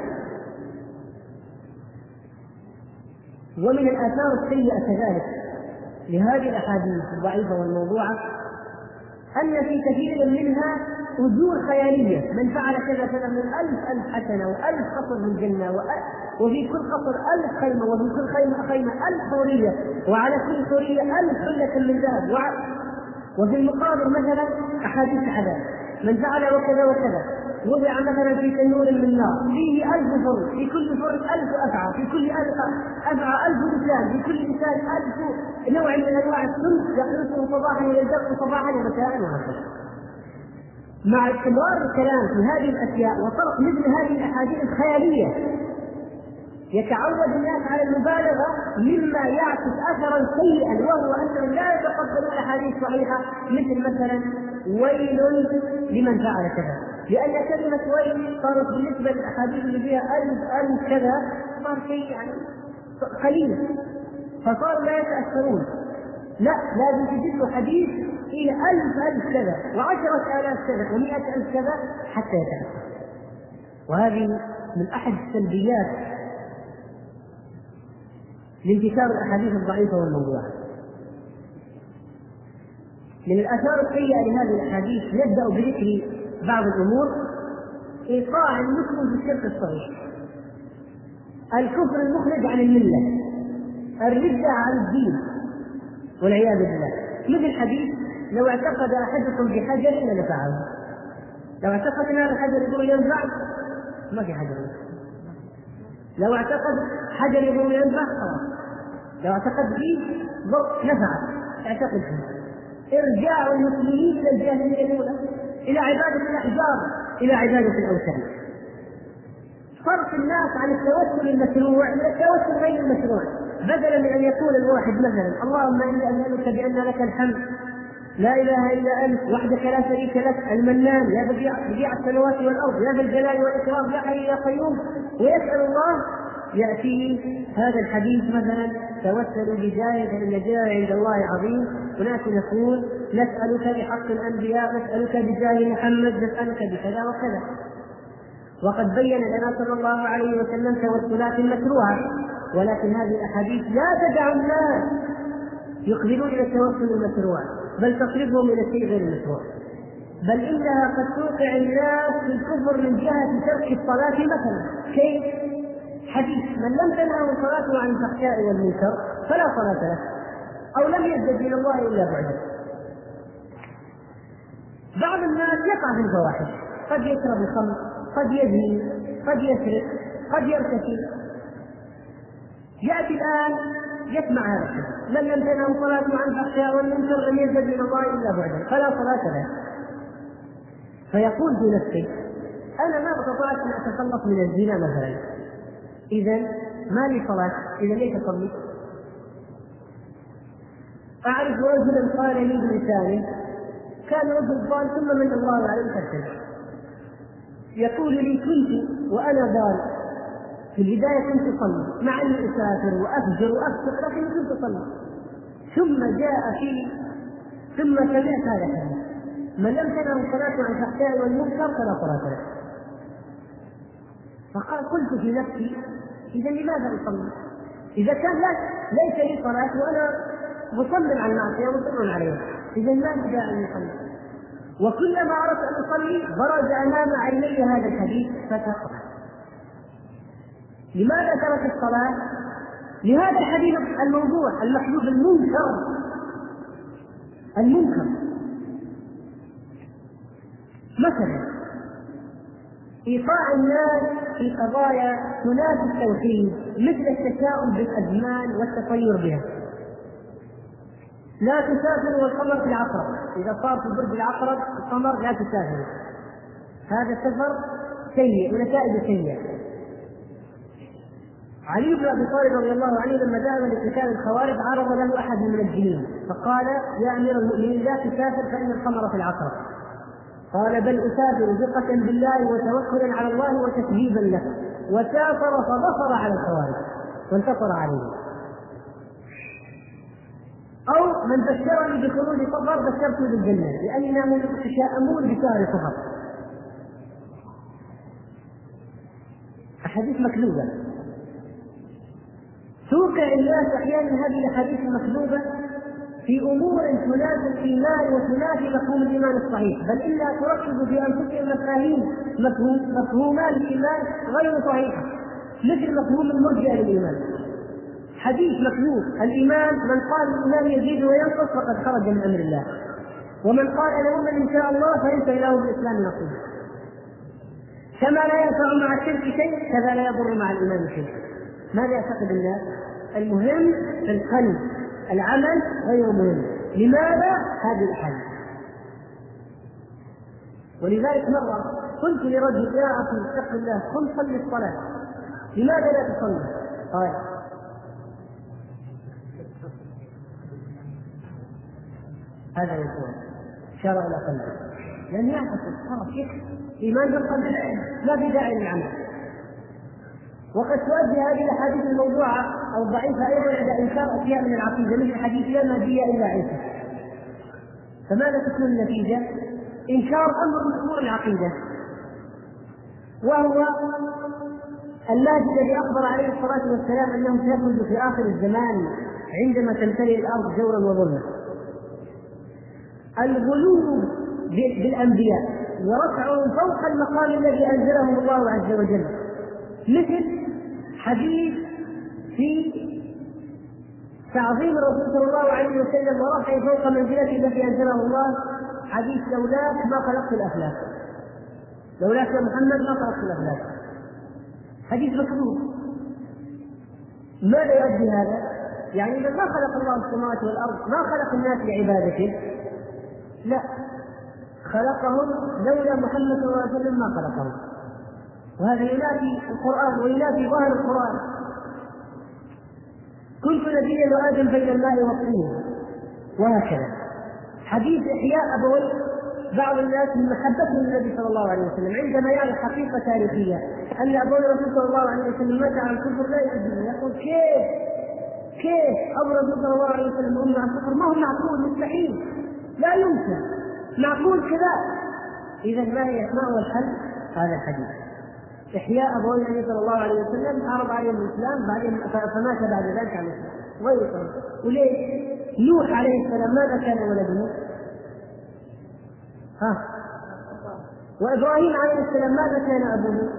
ومن الآثار السيئة كذلك لهذه الأحاديث الضعيفة والموضوعة أن في كثير منها أجور خيالية، من فعل كذا كذا من ألف ألف حسنة وألف قصر في الجنة وفي كل قصر ألف خيمة وفي كل خيمة خيمة ألف حورية وعلى كل حورية ألف حلة من ذهب، وفي المقابل مثلا أحاديث عذاب من فعل وكذا وكذا وضع مثلا في تنور من نار فيه ألف فرن، في كل فرن ألف أفعى، في كل ألف أفعى ألف لسان، في كل لسان ألف نوع من أنواع السم يخلصه صباحا ويلزقه صباحا ومساء وهكذا. مع استمرار الكلام في هذه الأشياء وطرق مثل هذه الأحاديث الخيالية يتعود الناس على المبالغة مما يعكس أثرا سيئا، وهو أنهم لا يتقبلون أحاديث صحيحة مثل مثلا ويل لمن فعل كذا، لأن كلمة ويل صارت بالنسبة للأحاديث اللي فيها ألف ألف كذا صار شيء يعني قليل فصاروا لا يتأثرون، لا لازم تجد حديث إلى ألف ألف كذا وعشرة آلاف كذا ومئة ألف كذا حتى يتأثر. وهذه من أحد السلبيات لانتشار الأحاديث الضعيفة والموضوعة. من الآثار السيئة لهذه الأحاديث نبدأ بذكر بعض الأمور. إيقاع المسلم في الشرك الصريح، الكفر المخرج عن الملة، الردة عن الدين والعياذ بالله، مثل حديث لو اعتقد أحدكم بحجر لنفعه، لو اعتقد أن هذا الحجر يقول ينفع ما في حجر ينفع، لو اعتقد حجر يقول ينفع لو اعتقد فيه ضر نفع اعتقد فيه. ارجاع المسلمين الى الجاهليه الاولى، الى عباده الاحجار، الى عباده الاوثان، صرف الناس عن التوسل المشروع الى التوسل غير المشروع، بدلا من ان يقول الواحد مثلا اللهم اني اسالك بان لك الحمد لا اله الا انت وحدك لا شريك لك المنان يا بديع السماوات والارض يا ذا الجلال والاكرام يا حي يا قيوم، ويسال الله ياتيه هذا الحديث مثلا توسلوا بجاه فان جاه عند الله عظيم، هناك نقول نسالك بحق الانبياء، نسالك بجاه محمد، نسالك بكذا وكذا. وقد بين لنا صلى الله عليه وسلم توسلات مشروعه، ولكن هذه الاحاديث لا تدع الناس يقبلون الى التوسل المشروع بل تصرفهم الى الشيء غير المشروع، بل انها قد توقع الناس في الكفر من جهه ترك الصلاه مثلا. كيف؟ حديث من لم تنهه صلاته عن الفحشاء والمنكر فلا صلاه له، او لم يزدد الى الله الا بعده. بعض الناس يقع في الفواحش، قد يشرب الخمر، قد يزني، قد يسرق، قد يرتكب، ياتي الان يسمع هذا الحديث من لم تنهه صلاته عن الفحشاء والمنكر لم يزدد الى الله الا بعده فلا صلاه له، فيقول في نفسه انا ما استطعت ان اتخلص من الزنا مثلا، اذا ما لي صلاه، اذا ليس صلي. اعرف رجلا قال لي بلسانه كان رجل ضال ثم من الله عليه فارتد، يقول لي كنت وانا ضال في البدايه كنت اصلي مع اني اسافر وافجر وافسق لكن كنت اصلي، ثم جاء في ثم سمعت هذا الحديث من لم تنه صلاته عن الفحشاء والمنكر فلا صلاه له. فقال قلت في نفسي اذا لماذا اصلي؟ اذا كان لا ليس لي صلاه وانا مصمم على المعصية مصمم عليها، إذا ما في داعي أن يصلي. وكلما أردت أن أصلي برز أمام عيني هذا الحديث فتقرأ. لماذا ترك الصلاة؟ لهذا الحديث الموضوع المحذوف المنكر المنكر. مثلا إيقاع الناس في قضايا تنافي التوحيد مثل التشاؤم بالأزمان والتطير بها. لا تسافر والقمر في العقرب، إذا صار في برج العقرب القمر لا تسافر، هذا السفر سيء ونتائج سيئة. علي بن أبي طالب رضي الله عنه لما ذهب لقتال الخوارج عرض له أحد من الجنين فقال: يا أمير المؤمنين لا تسافر فإن القمر في العقرب. قال: بل أسافر ثقة بالله وتوكلا على الله وتكذيبا له. وسافر فظفر على الخوارج وانتصر عليهم. أو من بشرني بخروج صفر بشرته بالجنة لأنهم يتشائمون بشهر صفر. أحاديث مكذوبة توقع الناس أحيانا هذه الأحاديث المكذوبة في أمور تنافي الإيمان وتنافي مفهوم الإيمان الصحيح، بل إلا تركز في أنفسهم مفاهيم مفهوم مفهومان الإيمان غير صحيحة، مثل مفهوم المرجئة للإيمان. حديث مكذوب: الإيمان من قال الإيمان يزيد وينقص فقد خرج من أمر الله، ومن قال أنا أؤمن إن شاء الله فليس له بالإسلام نصيب. كما لا ينفع مع الشرك شيء كذا لا يضر مع الإيمان شيء. ماذا يعتقد الناس؟ المهم في القلب، العمل غير مهم. لماذا؟ هذه الحاجة. ولذلك مرة قلت لرجل: يا أخي اتق الله قم صل الصلاة، لماذا لا تصلي؟ قال: هذا يقول شرع إلى قلبه، لأن يعتقد خلاص يكفي إيمان بالقلب لا في داعي للعمل. وقد تؤدي هذه الاحاديث الموضوعه او الضعيفه ايضا الى انكار اشياء من العقيده مثل حديث لا نبي الا عيسى. فماذا تكون النتيجه؟ انكار امر من امور العقيده، وهو المهدي الذي اخبر عليه الصلاه والسلام انه سيخرج في اخر الزمان عندما تمتلئ الارض جورا وظلما. الغلو بالانبياء ورفعهم فوق المقام الذي انزلهم الله عز وجل، مثل حديث في تعظيم الرسول صلى الله عليه وسلم ورفعه فوق منزلته التي انزله الله، حديث لولاك ما خلقت الافلاك، لولاك يا محمد ما خلقت الافلاك، حديث مكذوب. ماذا يؤدي هذا؟ يعني اذا ما خلق الله السماوات والارض ما خلق الناس لعبادته، لا، خلقهم لولا محمد صلى الله عليه وسلم ما خلقهم. وهذا ينافي القرآن وينافي ظاهر القرآن. كنت نبيا وآدم بين الماء والطين، وهكذا. حديث إحياء أبوي بعض الناس من محبتهم للنبي صلى الله عليه وسلم عندما يعرف حقيقة تاريخية أن أبوي الرسول صلى الله عليه وسلم مات على الكفر لا يؤذن، يقول كيف كيف أبو الرسول صلى الله عليه وسلم أمه على الكفر؟ ما هو معقول، مستحيل، لا يمكن، معقول كذا. إذا ما هي ما هو الحل؟ هذا الحديث إحياء أبوي النبي صلى الله عليه وسلم، عرض عليهم الإسلام بعدين فمات بعد ذلك على الإسلام غير صحيح. وليش؟ نوح عليه السلام ماذا كان ولده؟ ها؟ وإبراهيم عليه السلام ماذا كان أبوه؟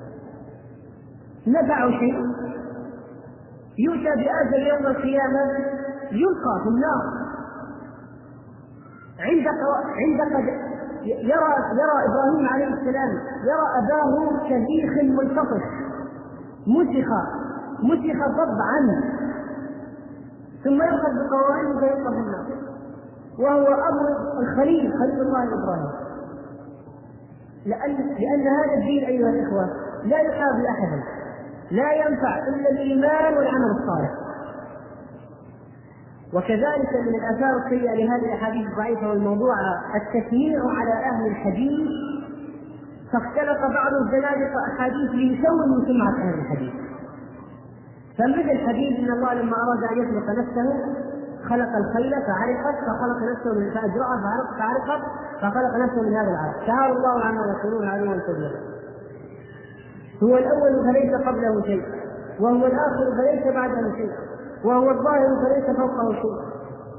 نفعه شيء؟ يؤتى بآجل يوم القيامة يلقى في النار. عندك عندك يرى يرى إبراهيم عليه السلام يرى أباه شهيخ ملتطف مسخ مسخ طبعا ثم يأخذ بقوانين فيلقى في النار، وهو أبو الخليل خليل الله إبراهيم. لأن, لأن هذا الدين أيها الإخوة لا يحابي أحدا، لا ينفع إلا الإيمان والعمل الصالح. وكذلك من الآثار السيئة لهذه الأحاديث الضعيفة والموضوعة التشنيع على أهل الحديث، فاختلط بعض الزنادقة أحاديث ليسووا سمعة أهل الحديث. فمثل حديث إن الله لما أراد أن يخلق نفسه خلق الخيل فعرقت فخلق نفسه من فأجرأت فعرقت فخلق نفسه من هذا العرق، تعالى الله عما يقولون علوا كبيرا. هو الأول فليس قبله شيء، وهو الآخر فليس بعده شيء، وهو الظاهر فليس فوقه شيء.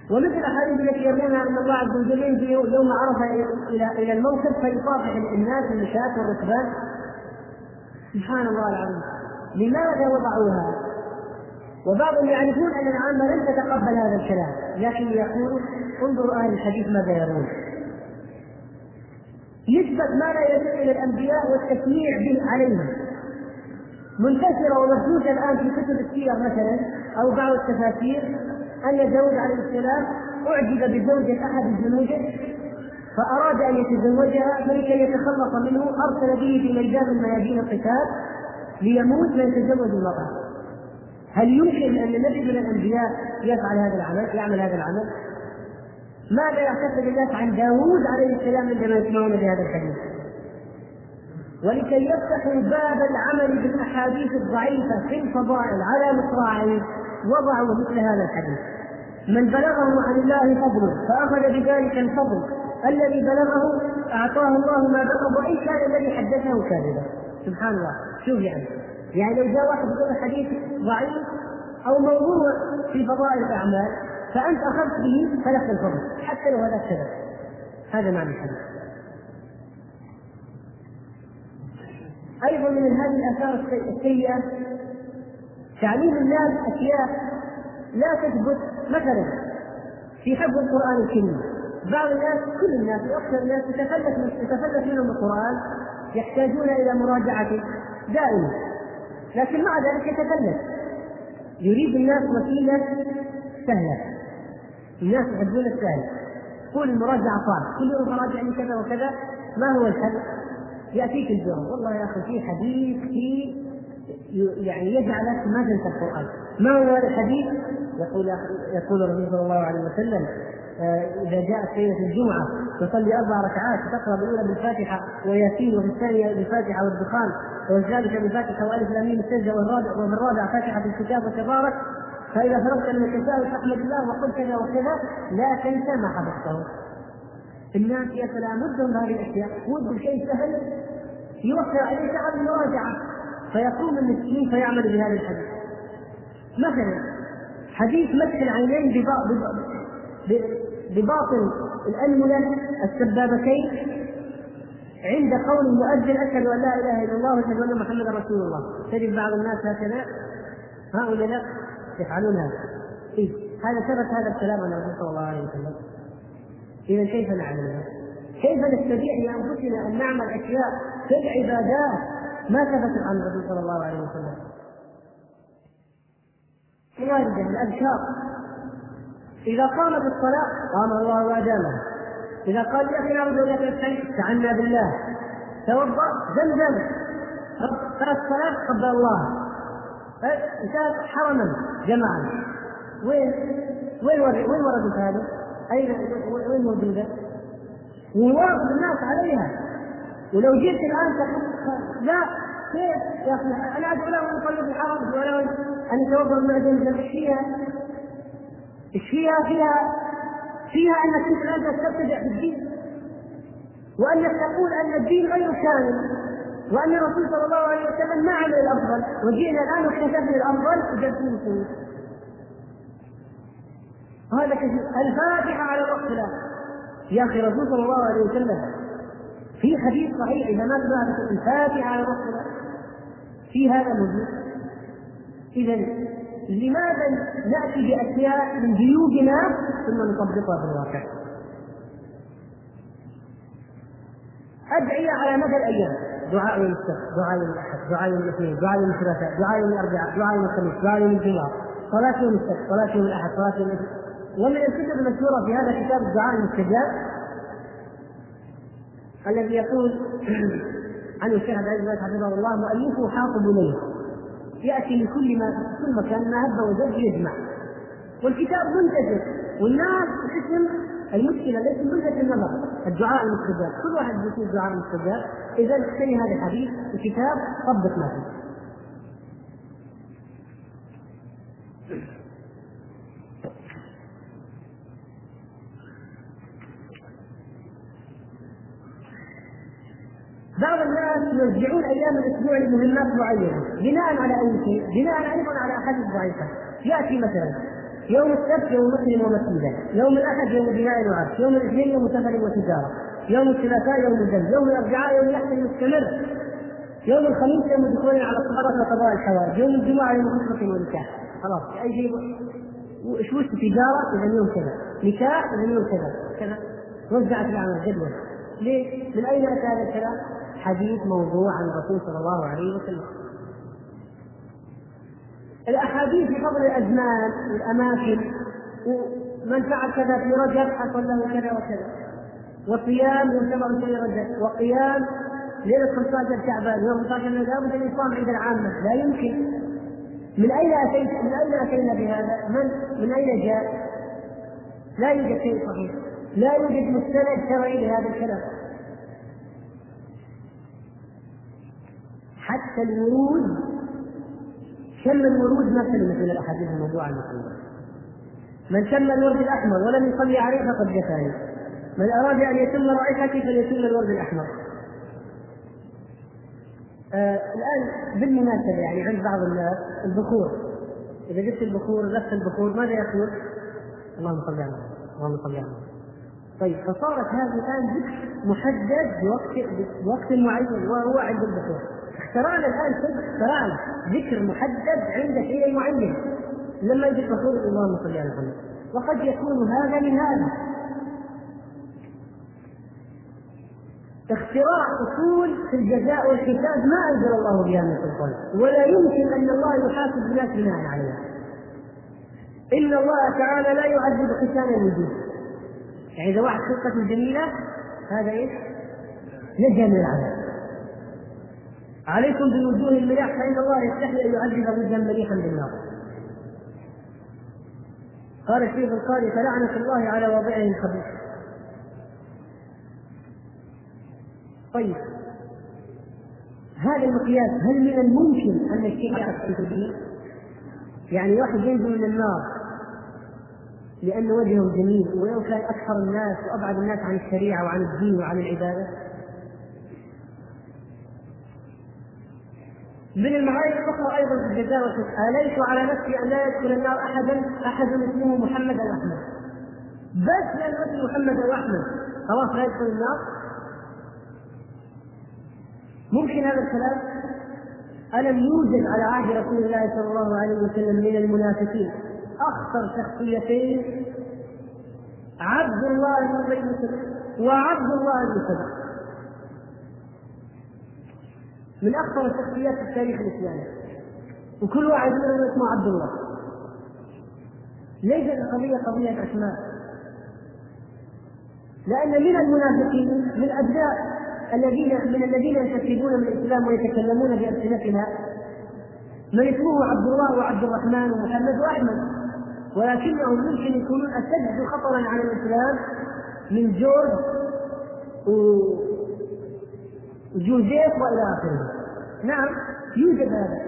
ومثل الأحاديث التي يروونها أن الله عز وجل ينزل يوم عرفة إلى إلى الموكب فيصافح الناس بالمشاة والركبان. سبحان الله العظيم، لماذا وضعوها؟ وبعضهم يعرفون أن العامة لن تتقبل هذا الكلام، لكن يقول انظروا أهل الحديث ماذا يرون. نسبة ما لا يصل إلى الأنبياء والتسميع به عليهم منتشرة ومفروشة الآن في كتب السير مثلا أو بعض التفاسير، أن داود عليه السلام أعجب بزوجة أحد جنوده فأراد أن يتزوجها، فلكي يتخلص منه أرسل به في ميدان من ميادين القتال ليموت فيتزوج المرأة. هل يمكن أن نبي من الأنبياء يفعل هذا العمل يعمل هذا العمل؟ ماذا يعتقد الناس عن داود عليه السلام عندما يسمعون بهذا الحديث؟ ولكي يفتحوا باب العمل بالأحاديث الضعيفة في الفضائل على مصراعيه وضعوا مثل هذا الحديث: من بلغه عن الله فضله فأخذ بذلك الفضل الذي بلغه أعطاه الله ما بلغ، وإن كان الذي حدثه كاذبا. سبحان الله. شوف يعني يعني لو جاء واحد يقول حديث ضعيف أو موضوع في فضائل الأعمال فأنت أخذت به فلك الفضل حتى لو هذا كذب. هذا معنى الحديث. أيضا من هذه الآثار السيئة تعليم الناس أشياء لا تثبت، مثلا في حفظ القرآن الكريم بعض الناس كل الناس وأكثر الناس يتفلت يتفلت منهم القرآن، يحتاجون إلى مراجعته دائما، لكن مع ذلك يتفلت. يريد الناس وسيلة سهلة، الناس يحبون السهل، قول المراجعة صار كل يوم براجع لي كذا وكذا. ما هو الحل؟ يأتيك الجواب والله يا أخي في حديث في يعني يجعلك ما تنسى القرآن. ما هو هذا الحديث؟ يقول يقول الرسول صلى الله عليه وسلم إذا جاءت ليلة الجمعة تصلي أربع ركعات تقرأ بالأولى بالفاتحة وياسين، وفي الثانية بالفاتحة والدخان، والثالثة بالفاتحة وألف لام ميم السجدة، وفي الرابعة فاتحة الكتاب وتبارك، فإذا فرغت من الكتاب فاحمد الله وقل كذا وكذا لا تنسى ما حفظته. الناس يا سلام ودهم هذه الأشياء، ودهم شيء سهل يوفر عليه تعب المراجعة، فيقوم المسكين فيعمل بهذا الحديث. مثلا حديث مسح العينين بباطن الأنملة السبابتين عند قول المؤذن أشهد أن لا إله إلا الله وأشهد أن محمدا رسول الله. تجد بعض الناس هكذا، هؤلاء لا يفعلون هذا. إيه؟ هذا ثبت هذا الكلام عن الرسول صلى الله عليه وسلم. إذا كيف نعمل؟ كيف نستطيع لأنفسنا أن نعمل أشياء في العبادات ما ثبتت عن الرسول صلى الله عليه وسلم؟ واردة الأذكار، إذا قام بالصلاة قام الله وأدامه، إذا قال يا أخي نعبد ولا تستعين استعنا بالله، توضأ زمزم، فات الصلاة قبل الله، انتهت حرما جماعا. وين وين وين وردت هذا؟ أين وين موجودة؟ ويواظب الناس عليها. ولو جئت الآن تقول لا كيف يا أخي أنا أدعو لهم يصلوا في الحرم ولا أن يتوضأ من زمزم، إيش فيها؟ إيش فيها؟ فيها فيها أنك أنت الآن تستبدع في الدين، وأنك تقول أن الدين غير كامل، وأن الرسول صلى الله عليه وسلم ما عمل الأفضل، وجئنا الآن واكتشفنا الأفضل وجدتم فيه. هذا كثير. الفاتحة على الوقت لا يا أخي الرسول صلى الله عليه وسلم في حديث صحيح إذا ما تبعت الفاتحة على الوقت لا في هذا موجود. إذا لماذا نأتي بأشياء من جيوبنا ثم نطبقها في الواقع؟ أدعية على مدى الأيام: دعاء يوم السبت، دعاء يوم الأحد، دعاء يوم الاثنين، دعاء يوم الثلاثاء، دعاء يوم الأربعاء، دعاء يوم الخميس، دعاء يوم الجمعة، صلاة يوم السبت، صلاة يوم الأحد، صلاة يوم الاثنين. ومن الكتب المشهورة في هذا كتاب الدعاء المستجاب الذي يقول عنه الشيخ عبد العزيز حفظه الله: مؤلفه حاطب ليل، يأتي من كل ما كل مكان ما هب وزج يجمع، والكتاب منتشر والناس تحسن. المشكلة ليس منتشر النظر الدعاء المستجاب، كل واحد يقول الدعاء المستجاب. إذا اشتري هذا الحديث الكتاب طبق ما فيه. بعض الناس يوزعون أيام الأسبوع لمهمات معينة بناء على أي شيء؟ بناء أيضا على أحاديث ضعيفة. يأتي مثلا يوم السبت يوم مسلم ومسجدا، يوم الأحد يوم بناء وعرس، يوم الاثنين يوم سفر وتجارة، يوم الثلاثاء يوم الدم، يوم الأربعاء يوم الأحد المستمر، يوم الخميس يوم دخول على الصحابة وقضاء الحوائج، يوم الجمعة يوم خطبة ونكاح. خلاص أي شيء وش وش تجارة إذا يوم كذا، نكاح إذا يوم كذا كذا، وزعت الأعمال جدول. ليه؟ من أين أتى هذا الكلام؟ حديث موضوع عن الرسول صلى الله عليه وسلم. الأحاديث بفضل الأزمان والأماكن، ومن فعل كذا في رجب حصل له كذا وكذا، وصيام يعتبر في رجب، وقيام ليلة خمسة عشر شعبان يوم خمسة عشر لابد أن يصام عند العامة، لا يمكن. من أين أتيت؟ من أين أتينا بهذا؟ من من أين جاء؟ لا يوجد شيء صحيح، لا يوجد مستند شرعي لهذا الكلام. حتى الورود، شم الورود ما سلمت من الأحاديث الموضوعة المسلمة. من شم الورد الأحمر ولم يصلي عليه فقد جفاني، من أراد أن يتم رائحته فليتم الورد الأحمر. آه الآن بالمناسبة يعني عند بعض الناس البخور، إذا جبت البخور لفت البخور ماذا يخرج؟ اللهم صل على اللهم صل على. طيب فصارت هذه الآن ذكر محدد بوقت بوقت معين وهو عند البخور. اخترعنا الآن اخترعنا ذكر محدد عند شيء معين. لما يجي البخور اللهم صل على محمد، وقد يكون هذا من هذا. اختراع اصول في الجزاء والحساب ما انزل الله بها من سلطان، ولا يمكن ان الله يحاسب الناس بناء عليها. ان الله تعالى لا يعذب حسان الوجوه، يعني اذا واحد خلقته جميله هذا ايش؟ نجا من العذاب. عليكم بالوجوه المليح فان الله يستحي ان يعذب وجها مليحا بالنار. قال الشيخ القاضي فلعنة الله على واضعه الخبيث. طيب هذا المقياس هل من الممكن ان الشريعه تثبته؟ يعني واحد ينزل من النار لان وجهه جميل ولو كان اكثر الناس وابعد الناس عن الشريعه وعن الدين وعن العباده. من المعايير الاخرى ايضا في الجزاء والحساب، اليس على نفسي ان لا يدخل النار احدا احد اسمه محمد او احمد، بس لان اسمه محمد او احمد خلاص لا يدخل النار؟ ممكن هذا الكلام؟ ألم يوجد على عهد رسول الله صلى الله عليه وسلم من المنافقين أخطر شخصيتين، عبد الله بن أبي بن سلول وعبد الله بن سلول، من أخطر الشخصيات في التاريخ الإسلامي، وكل واحد منهم اسمه عبد الله. ليس القضية قضية أسماء، لأن من المنافقين من أبناء الذين من الذين يستفيدون من الإسلام ويتكلمون بألسنتنا من اسمه عبد الله وعبد الرحمن ومحمد وأحمد، ولكنهم يمكن يكونون أشد خطرا على الإسلام من جورج وجوزيف وإلى آخره. نعم يوجد هذا.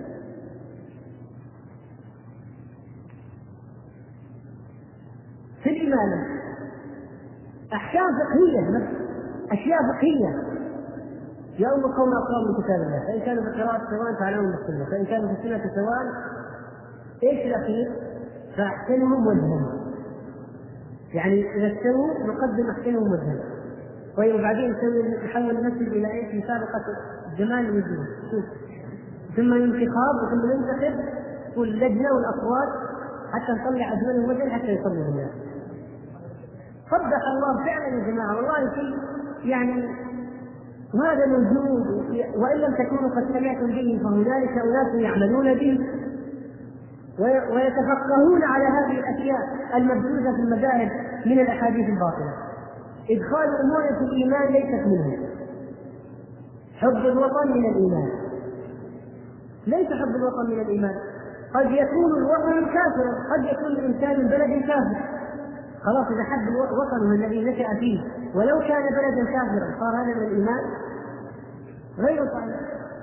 في الإمامة أحكام فقهية، أشياء فقهية يوم قوم أقوام من كتاب الله، فإن كانوا في القراءة سواء فعليهم بالسنة، فإن كانوا في السنة سواء إيش الأخير؟ فأحسنهم وجها، يعني إذا استووا نقدم أحسنهم وجها. طيب وبعدين نسوي نحول المسجد إلى إيش؟ مسابقة جمال الوجوه، ثم الانتخاب وثم ننتخب واللجنة والأصوات حتى نطلع أجمل وجه حتى يصلوا الناس. قبح الله فعلا يا جماعة والله في يعني وهذا موجود، وإن لم تكونوا قد سمعتم به فهنالك أناس يعملون به ويتفقهون على هذه الأشياء المبثوثة في المذاهب من الأحاديث الباطلة. إدخال أمور في الإيمان ليست منه. حب الوطن من الإيمان، ليس حب الوطن من الإيمان. قد يكون الوطن كافرا، قد يكون الإنسان من بلد كافر، خلاص إذا حب وطنه الذي نشأ فيه ولو كان بلدا كافرا صار هذا من الإيمان؟ غير صحيح.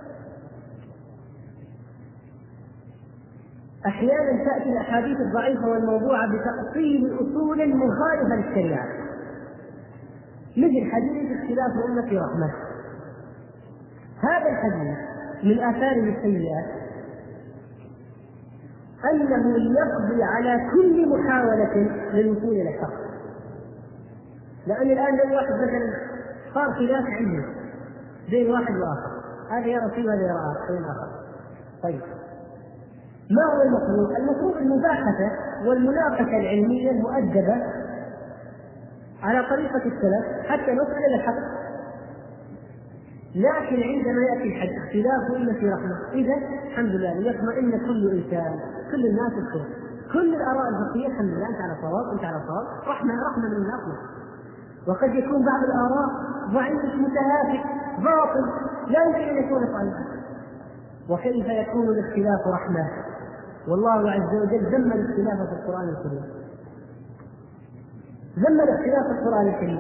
أحيانا تأتي الأحاديث الضعيفة والموضوعة بتأصيل أصول مخالفة للشريعة، مثل حديث اختلاف أمتي رحمة. هذا الحديث من آثاره السيئات أنه يقضي على كل محاولة للوصول إلى الحق. لأن الآن لو واحد مثلا صار خلاف علمي بين واحد وآخر، هذا يرى شيء وهذا يرى شيء آخر، طيب ما هو المفروض؟ المفروض المباحثة والمناقشة العلمية المؤدبة على طريقة السلف حتى نصل إلى الحق. لكن عندما يأتي الحد اختلاف إلا في رحمة، إذا الحمد لله يطمئن كل إنسان، كل الناس الخير، كل الآراء الفقهية الحمد لله أنت على صواب أنت على صواب، رحمة رحمة من الناس. وقد يكون بعض الآراء ضعيف متهافت باطل لا يمكن أن يكون صحيحا. وكيف يكون الاختلاف رحمة؟ والله عز وجل ذم الاختلاف في القرآن الكريم، ذم الاختلاف في القرآن الكريم،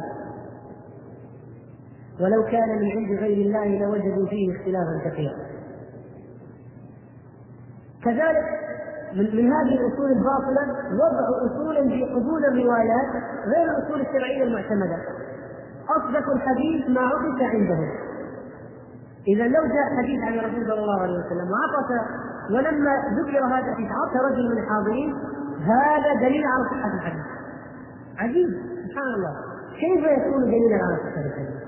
ولو كان من عند غير الله لوجدوا فيه اختلافا كثيرا. كذلك من, من هذه الأصول الباطلة وضع أصولا في قبول الروايات غير الأصول الشرعية المعتمدة. أصدق الحديث ما عرف عندهم. إذا لو جاء حديث عن الرسول صلى الله عليه وسلم وعطس ولما ذكر هذا الحديث عطس رجل من الحاضرين، هذا دليل على صحة الحديث. عجيب سبحان الله، كيف يكون دليلا على صحة الحديث؟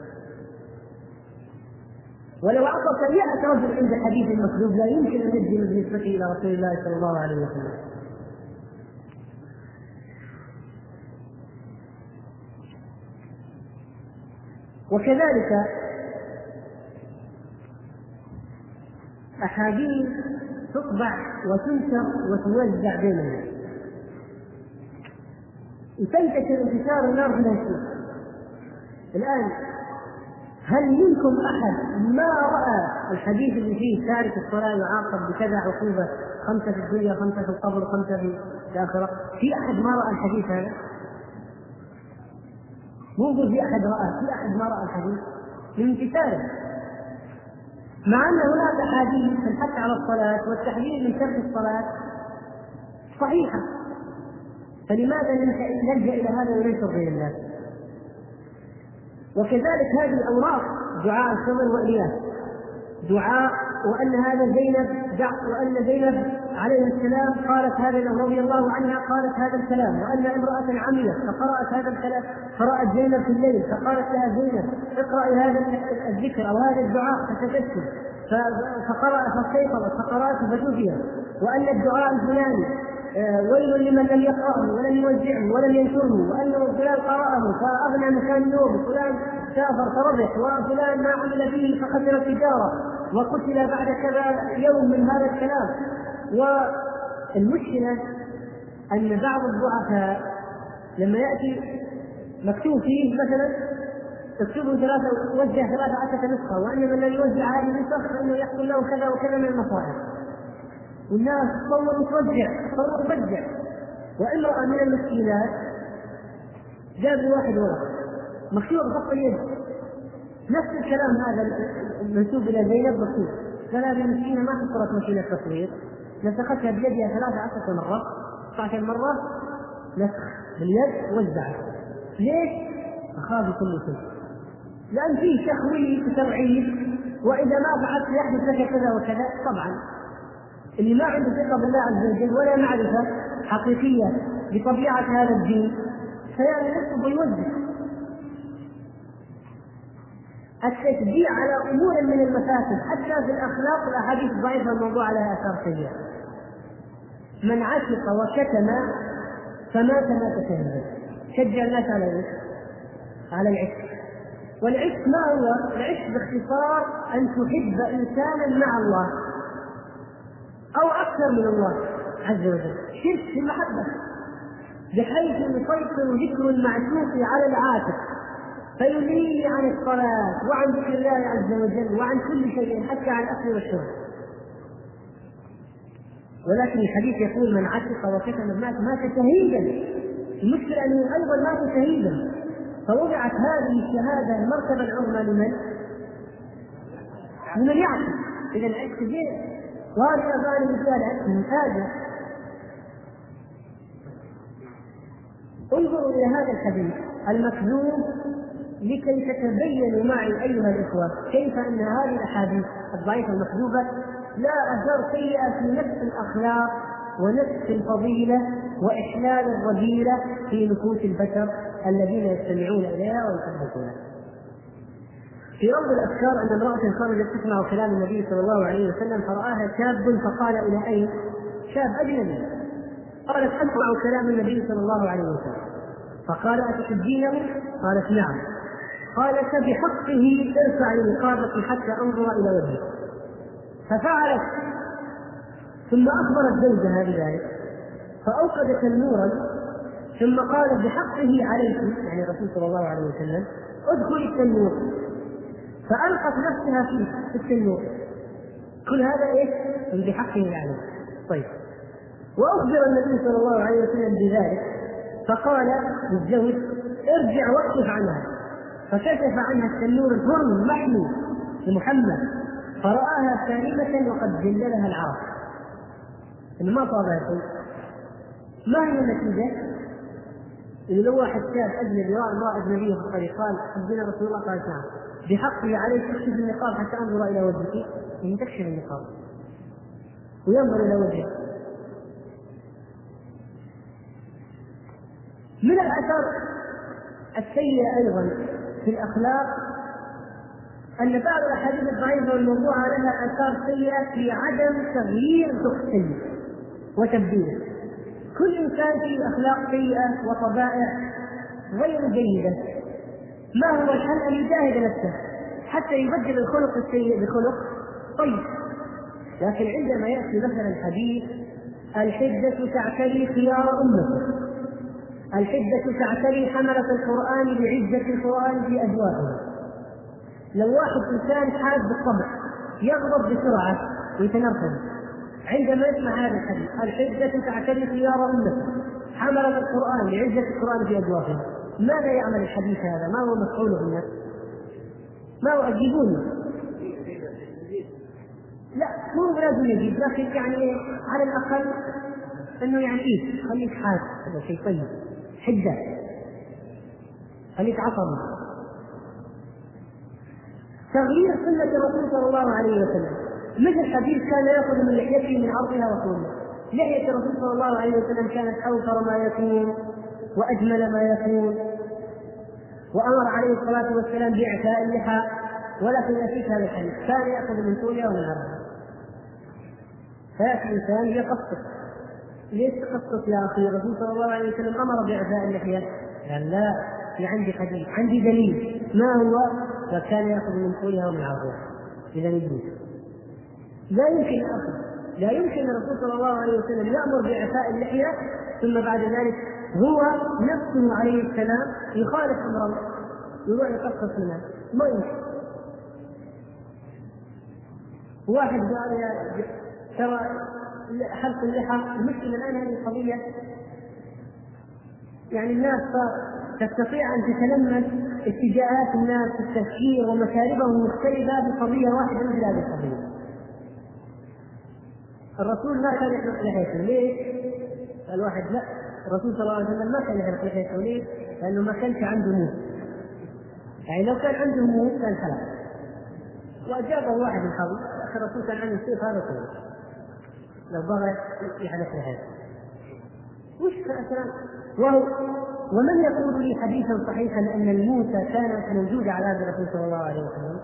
ولو عطس مئة رجل عند حديث المكذوب لا يمكن أن يجزم بالنسبة إلى رسول الله صلى الله عليه وسلم. وكذلك أحاديث تطبع وتنشر وتوزع بين الناس، تنتشر انتشار النار في الهشيم. الآن هل منكم أحد ما رأى الحديث اللي فيه تارك الصلاة يعاقب بكذا عقوبة، خمسة في الدنيا خمسة في القبر خمسة في الآخرة؟ في أحد ما رأى الحديث هذا؟ مو في أحد رأى، في أحد ما رأى الحديث من انتشاره، مع أن هناك أحاديث في الحث على الصلاة والتحذير من ترك الصلاة صحيحة، فلماذا نلجأ إلى هذا وننشر بين الناس؟ وكذلك هذه الأوراق دعاء الخضر وإياه، دعاء وأن هذا زينب وأن زينب عليه السلام قالت هذا رضي الله عنها قالت هذا الكلام، وأن امرأة عميت فقرأت هذا الكلام، قرأت زينب في الليل فقالت لها زينب اقرأي هذا الذكر أو هذا الدعاء فتبسم فقرأ فاستيقظت فقرأت فتوفيت، وأن الدعاء الفلاني ويل لمن لم يقرأه ولم يوزعه ولم ينشره، وأنه فلان قرأه فأغنى مكان يوم، فلان سافر فربح، وفلان ما عمل فيه فخسر التجارة وقتل بعد كذا يوم من هذا الكلام. والمشكلة أن بعض الضعفاء لما يأتي مكتوب فيه مثلا اكتبوا ثلاثة وجه ثلاثة عشرة نسخة، وأن من الذي يوزع هذه النسخ فإنه يحصل له كذا وكذا من المصائب، والناس تصور وترجع تصور وترجع. وامرأة من المسكينات جاب واحد ورق مكتوب بخط اليد نفس الكلام هذا المنسوب إلى زينب مكتوب، قال هذه المسكينة ما تقرأت ماكينة تصوير، نسختها بيدها ثلاثة عشرة مرة تسعة عشر مرة نسخ باليد وزعت. ليش؟ أخاف كل شيء، لأن فيه تخويف وترعيب، وإذا ما فعلت يحدث لك كذا وكذا. طبعا اللي ما عنده ثقة بالله عز وجل ولا معرفة حقيقية بطبيعة هذا الدين فيعني نفسه يوزع. التشجيع على أمور من المفاسد حتى في الأخلاق والأحاديث الضعيفة الموضوع على آثار سيئة. من عشق وكتم فمات مات شهيدا. شجع الناس على ايش؟ على العشق. والعشق ما هو؟ العشق باختصار أن تحب إنسانا مع الله أو أكثر من الله عز وجل، شرك في المحبة، بحيث يسيطر ذكر المعشوق على العاشق فيلهيه عن الصلاة وعن ذكر الله عز وجل وعن كل شيء حتى عن الأكل والشرب. ولكن الحديث يقول من عشق وكتم مات مات شهيدا. المشكلة أنه أيضا مات شهيدا، فوضعت هذه الشهادة المرتبة العظمى لمن؟ لمن يعشق. إذا العشق زين، وهذه أغاني فيها العشق ممتازة. انظروا إلى هذا الحديث المكذوب لكي تتبينوا معي أيها الإخوة كيف أن هذه الأحاديث الضعيفة المكذوبة لا أثر سيئة في نفس الأخلاق ونفس الفضيلة وإحلال الرذيلة في نفوس البشر الذين يستمعون إليها ويحبونها. في روض الأفكار أن امرأة خرجت تسمع كلام النبي صلى الله عليه وسلم فرآها شاب فقال: إلى أين؟ شاب أجنبي. قالت: أسمع كلام النبي صلى الله عليه وسلم. فقال: أتحبينه؟ قالت: نعم. قال: فبحقه ارفعي نقابك حتى أنظر إلى وجهه. ففعلت، ثم أخبرت زوجها بذلك، فأوقد تنورا، ثم قال: بحقه عليك، يعني الرسول صلى الله عليه وسلم، ادخلي التنور. فألقت نفسها فيه في التنور. كل هذا إيه؟ بحقه عليك. طيب. وأخبر النبي صلى الله عليه وسلم بذلك، فقال للزوج: ارجع واكشف عنها. فكشف عنها التنور الفرن محمي لمحمد، فرآها سالمة وقد جللها العرق، إنه ما صابها شيء. ما هي النتيجة؟ إذا لو واحد شاب أجنبي رأى امرأة أجنبية في الطريق قال: حبنا رسول الله، قال: نعم. بحقه عليك تكشف النقاب حتى أنظر إلى وجهك. إن تكشف النقاب وينظر إلى وجهك. من الآثار السيئة أيضا في الأخلاق أن بعض الأحاديث الضعيفة والموضوعة لها آثار سيئة في عدم تغيير شخصيته وتبديله. كل إنسان فيه أخلاق سيئة وطبائع غير جيدة، ما هو الحل؟ أن يجاهد نفسه حتى يبدل الخلق السيء بخلق طيب. لكن عندما يأتي مثلا حديث: الحدة تعتري خيار أمته، الحدة تعتري حملة القرآن بعزة القرآن في أجوابها. لو واحد إنسان حاد بالطبع يغضب بسرعة ويتنرفز عندما يسمع هذا الحديث: الحدة تعتري خيار أمته، حملة القرآن بعزة القرآن في أجوابها، ماذا يعمل الحديث هذا؟ ما هو مفعوله بالنفس؟ ما هو؟ أجيبوني. لا، مو لازم يجيب، لكن يعني على الأقل أنه يعني إيه، خليك حاد، هذا شيء طيب. حدة، خليك عصبي. تغيير سنة الرسول صلى الله عليه وسلم، مثل حديث: كان يأخذ من لحيته من عرضها وطولها. لحية الرسول صلى الله عليه وسلم كانت أوفر ما يكون وأجمل ما يكون، وأمر عليه الصلاة والسلام بإعفاء اللحى، ولكن نسيت هذا الحديث: كان يأخذ من طولها ومن عرضها. فيأتي الإنسان يقصص: ليش تقصص يا أخي؟ الرسول صلى الله عليه وسلم أمر بإعفاء اللحية. قال: لا، في عندي حديث، عندي دليل. ما هو؟ وكان يأخذ من طولها ومن عرضها. إذا يجوز. لا يمكن أخذ، لا يمكن الرسول صلى الله عليه وسلم يأمر بإعفاء اللحية ثم بعد ذلك هو نفسه عليه السلام يخالف أمر الله، يروح يقصص منها. ما يمكن. واحد قال: يا ترى حلق اللحى، المشكلة الآن هذه القضية يعني الناس تستطيع أن تتلمس اتجاهات الناس في التفكير ومشاربهم مختلفة بقضية واحدة مثل هذه القضية. الرسول ما كان يحلق لحيته، ليش؟ قال واحد: لا، الرسول صلى الله عليه وسلم ما كان يحلق لحيته، ليش؟ لأنه ما كانش عنده موت، يعني لو كان عنده موت كان حلق. وأجابه واحد من الحاضر: الرسول كان عنده سيف هذا كله، لو بغى يحلق لحيته. وش الكلام؟ وهو ومن يقول لي حديثا صحيحا أن الموتى كانت موجودة على هذا الرسول صلى الله عليه وسلم؟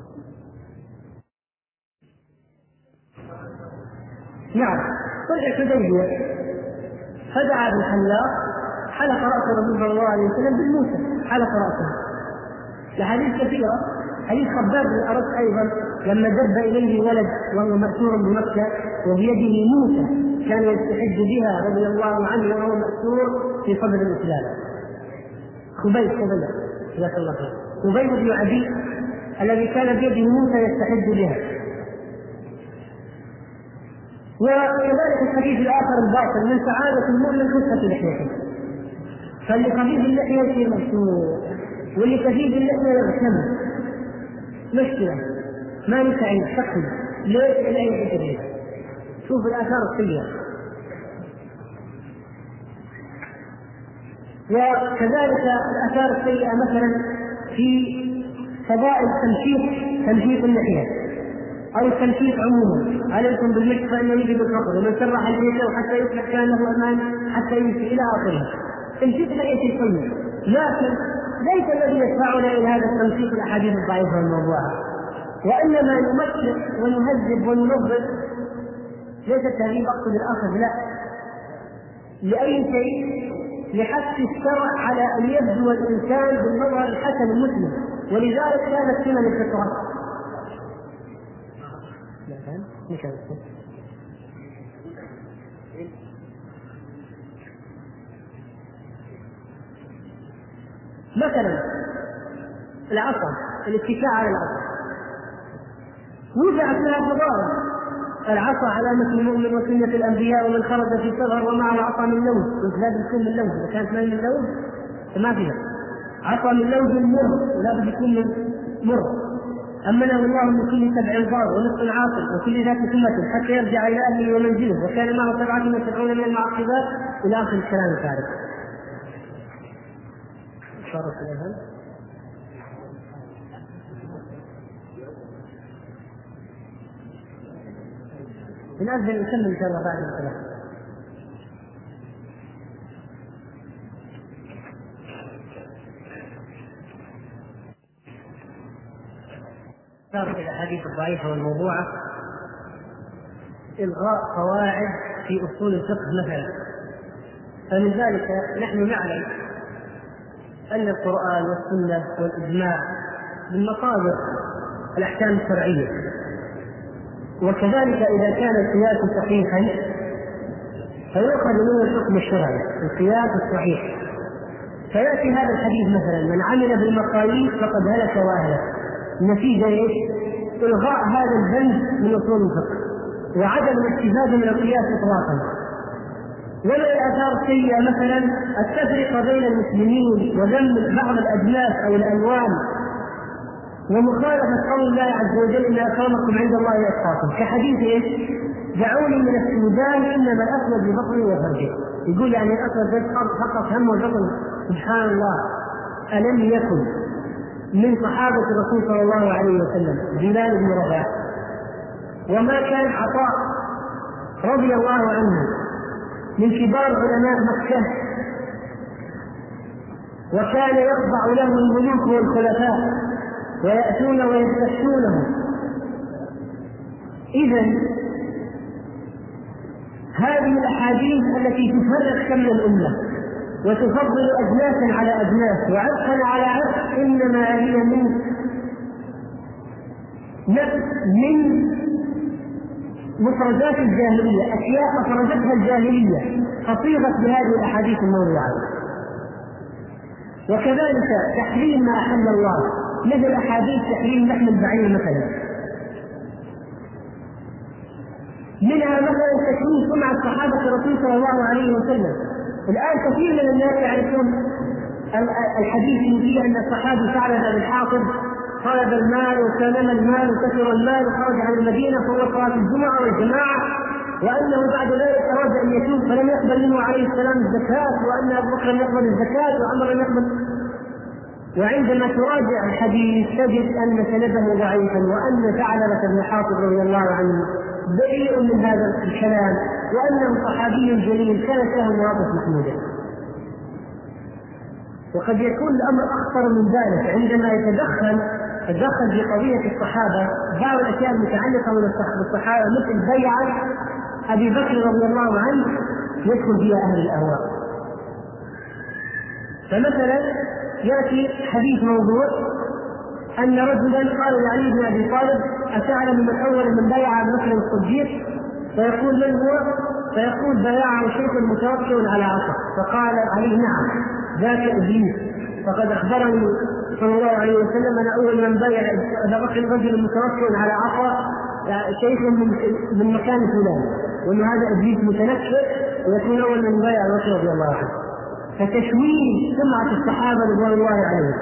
نعم، طلع حديبية فدعا بالحلاق، حلق رأس الرسول صلى الله عليه وسلم بالموسى، حلق رأسه. لحديث كثيرة، حديث خباب بن الأرت أيضا لما دب إليه ولد وهو مأسور بمكة وبيده موسى كان يستحج بها رضي الله عنه وهو مأسور في صدر الإسلام. خبيب خبيب جزاك الله خير، خبيب بن عدي الذي كان بيده موسى يستحج بها. وكذلك الحديث الآخر الباطل: من سعادة المؤمن خفة لحيته، فاللي خفيف اللحية يصير مكسور، واللي كثيف اللحية يغتم. مشكلة ما نسعي شكل ليش لا يجري. شوف الآثار السيئة. وكذلك الآثار السيئة مثلا في فضائل تمشيط تمشيط اللحية. أو التنفيذ عموما، عليكم بالمسك فإنه يجب الفقر، ومن سرح البيت حتى يصبح كأنه أمان حتى يمشي إلى آخره. تنفيذ الآية الكريمة، لكن ليس الذي يدفعنا إلى هذا التنفيذ الأحاديث الضعيفة والموضوعة، وإنما نمثل ونهذب وننظر. ليس التهذيب أقصد الأخذ، لا، لأي شيء، لحث الشرع على أن يبدو الإنسان بالمظهر الحسن المسلم، ولذلك كانت سنن الفطرة. مثلا العصا، الاتكاء على العصا وضعت لها فضائل. العصا علامة المؤمن وسنة الأنبياء، ومن خرج في سفر ومعه عصا من لوز، لازم تكون من لوز، وكانت ما من لوز ما فيها عصا من لوز مر، ولازم يكون من مر. أمنه الله من كل سبع ضار ونصف عاصر وكل ذات سمة حتى يرجع إلى أهله ومنزله، وكان معه سبعة وسبعون من المعقبات إلى آخر الكلام الفارغ. صارت الأذان نأذن نكمل إن شاء الله بعد الصلاة. صارت الأحاديث الضعيفة والموضوعة إلغاء قواعد في أصول الفقه مثلا. فمن ذلك نحن نعلم أن القرآن والسنة والإجماع من مصادر الأحكام الشرعية، وكذلك إذا كان القياس صحيحا فيؤخذ منه الحكم الشرعي، القياس الصحيح. فيأتي هذا الحديث مثلا: من عمل بالمقاييس فقد هلك وأهلك. النتيجة إيش؟ إلغاء هذا البند من أصول الفقه وعدم الاستفادة من القياس إطلاقا. ومن الآثار السيئة مثلا التفرقة بين المسلمين وذم بعض الأجناس أو الألوان، ومخالفة قول الله عز وجل: إن أكرمكم عند الله أتقاكم، كحديث إيش؟ دعوني من السودان إنما الأسود ببطني وفرجه. يقول يعني الأسود فقط هم وبطن. سبحان الله، ألم يكن من صحابة الرسول صلى الله عليه وسلم بلال بن رباح، وما كان عطاء رضي الله عنه من كبار علماء مكة، وكان يخضع له الملوك والخلفاء ويأتون ويستفتونه. إذن هذه الأحاديث التي تفرق شمل الأمة وتفضل أجناسا على أجناس وعرقا على عرق إنما هي من من مفردات الجاهلية، أشياء أفردتها الجاهلية فصيغت بهذه الأحاديث الموضوعة. وكذلك تحريم ما أحل الله، مثل أحاديث تحريم لحم البعير مثلا، منها مثلا تشويه سمعة صحابة الرسول صلى الله عليه وسلم. الآن كثير من الناس يعرفون الحديث اللي فيه أن الصحابي ثعلبة بن حاطب طلب المال وسلم المال وكثر المال وخرج عن المدينة فهو صلاة الجمعة والجماعة، وأنه بعد ذلك أراد أن يتوب فلم يقبل منه عليه السلام الزكاة، وأن أبو بكر لم يقبل الزكاة وعمر لم يقبل. وعندما تراجع الحديث تجد أن سنده ضعيفا، وأن ثعلبة بن حاطب رضي الله عنه بريء من هذا الكلام، وأنه صحابي جليل كانت له مواقف محمودة. وقد يكون الأمر أخطر من ذلك عندما يتدخل تدخل في قضية الصحابة بعض الأشياء المتعلقة بالصحابة، مثل بيعة أبي بكر رضي الله عنه يدخل فيها أهل الأهواء. فمثلا يأتي حديث موضوع أن رجلا قال لعلي بن أبي طالب: أتعلم من أول من بيع أبي بكر الصديق؟ فيقول: من هو؟ فيقول: بيعه شيخ متوكل على عصا. فقال علي: نعم، ذاك إبليس، فقد أخبرني صلى الله عليه وسلم أن أول من بيع أبا بكر رجل متوكل على عصا شيخ من مكان فلان، وأن هذا إبليس متنكر ويكون أول من بيع أبا بكر رضي الله عنه. فتشويه سمعة الصحابة رضوان الله عليهم.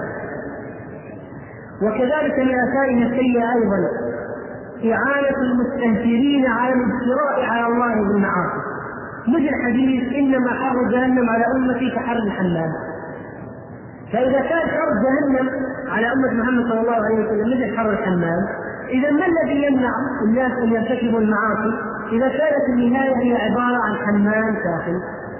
وكذلك من آثارها السيئة أيضا إعانة المستهترين على الافتراء على الله بالمعاصي، مثل حديث: إنما حر جهنم على أمتي كحر الحمام. فإذا كان حر جهنم على أمة محمد صلى الله عليه وسلم مثل حر الحمام، إذا ما الذي يمنع الناس أن يرتكبوا المعاصي إذا كانت النهاية هي عبارة عن حمام ساخن؟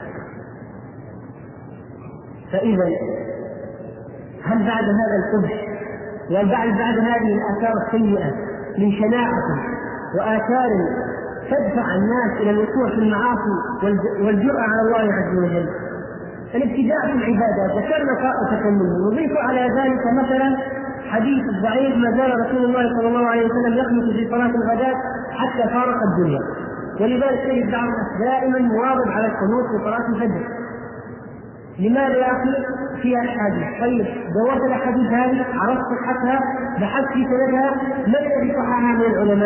فإذا هل بعد هذا القبح وبعد بعد هذه الآثار السيئة من شناعة وآثار تدفع الناس إلى الوقوع في المعاصي والجرأة على الله عز وجل الابتداء في العبادات ذكرنا طائفة منه، نضيف على ذلك مثلا حديث ضعيف ما زال رسول الله صلى الله عليه وسلم يقنط في صلاة الغداء حتى فارق الدنيا، ولذلك تجد بعض الناس دائما مواظب على القنوت في صلاة الفجر. لماذا يا أخي؟ فيها أحاديث. طيب دورت الأحاديث هذه، عرفت صحتها، بحثت في سندها، من الذي صححها من العلماء؟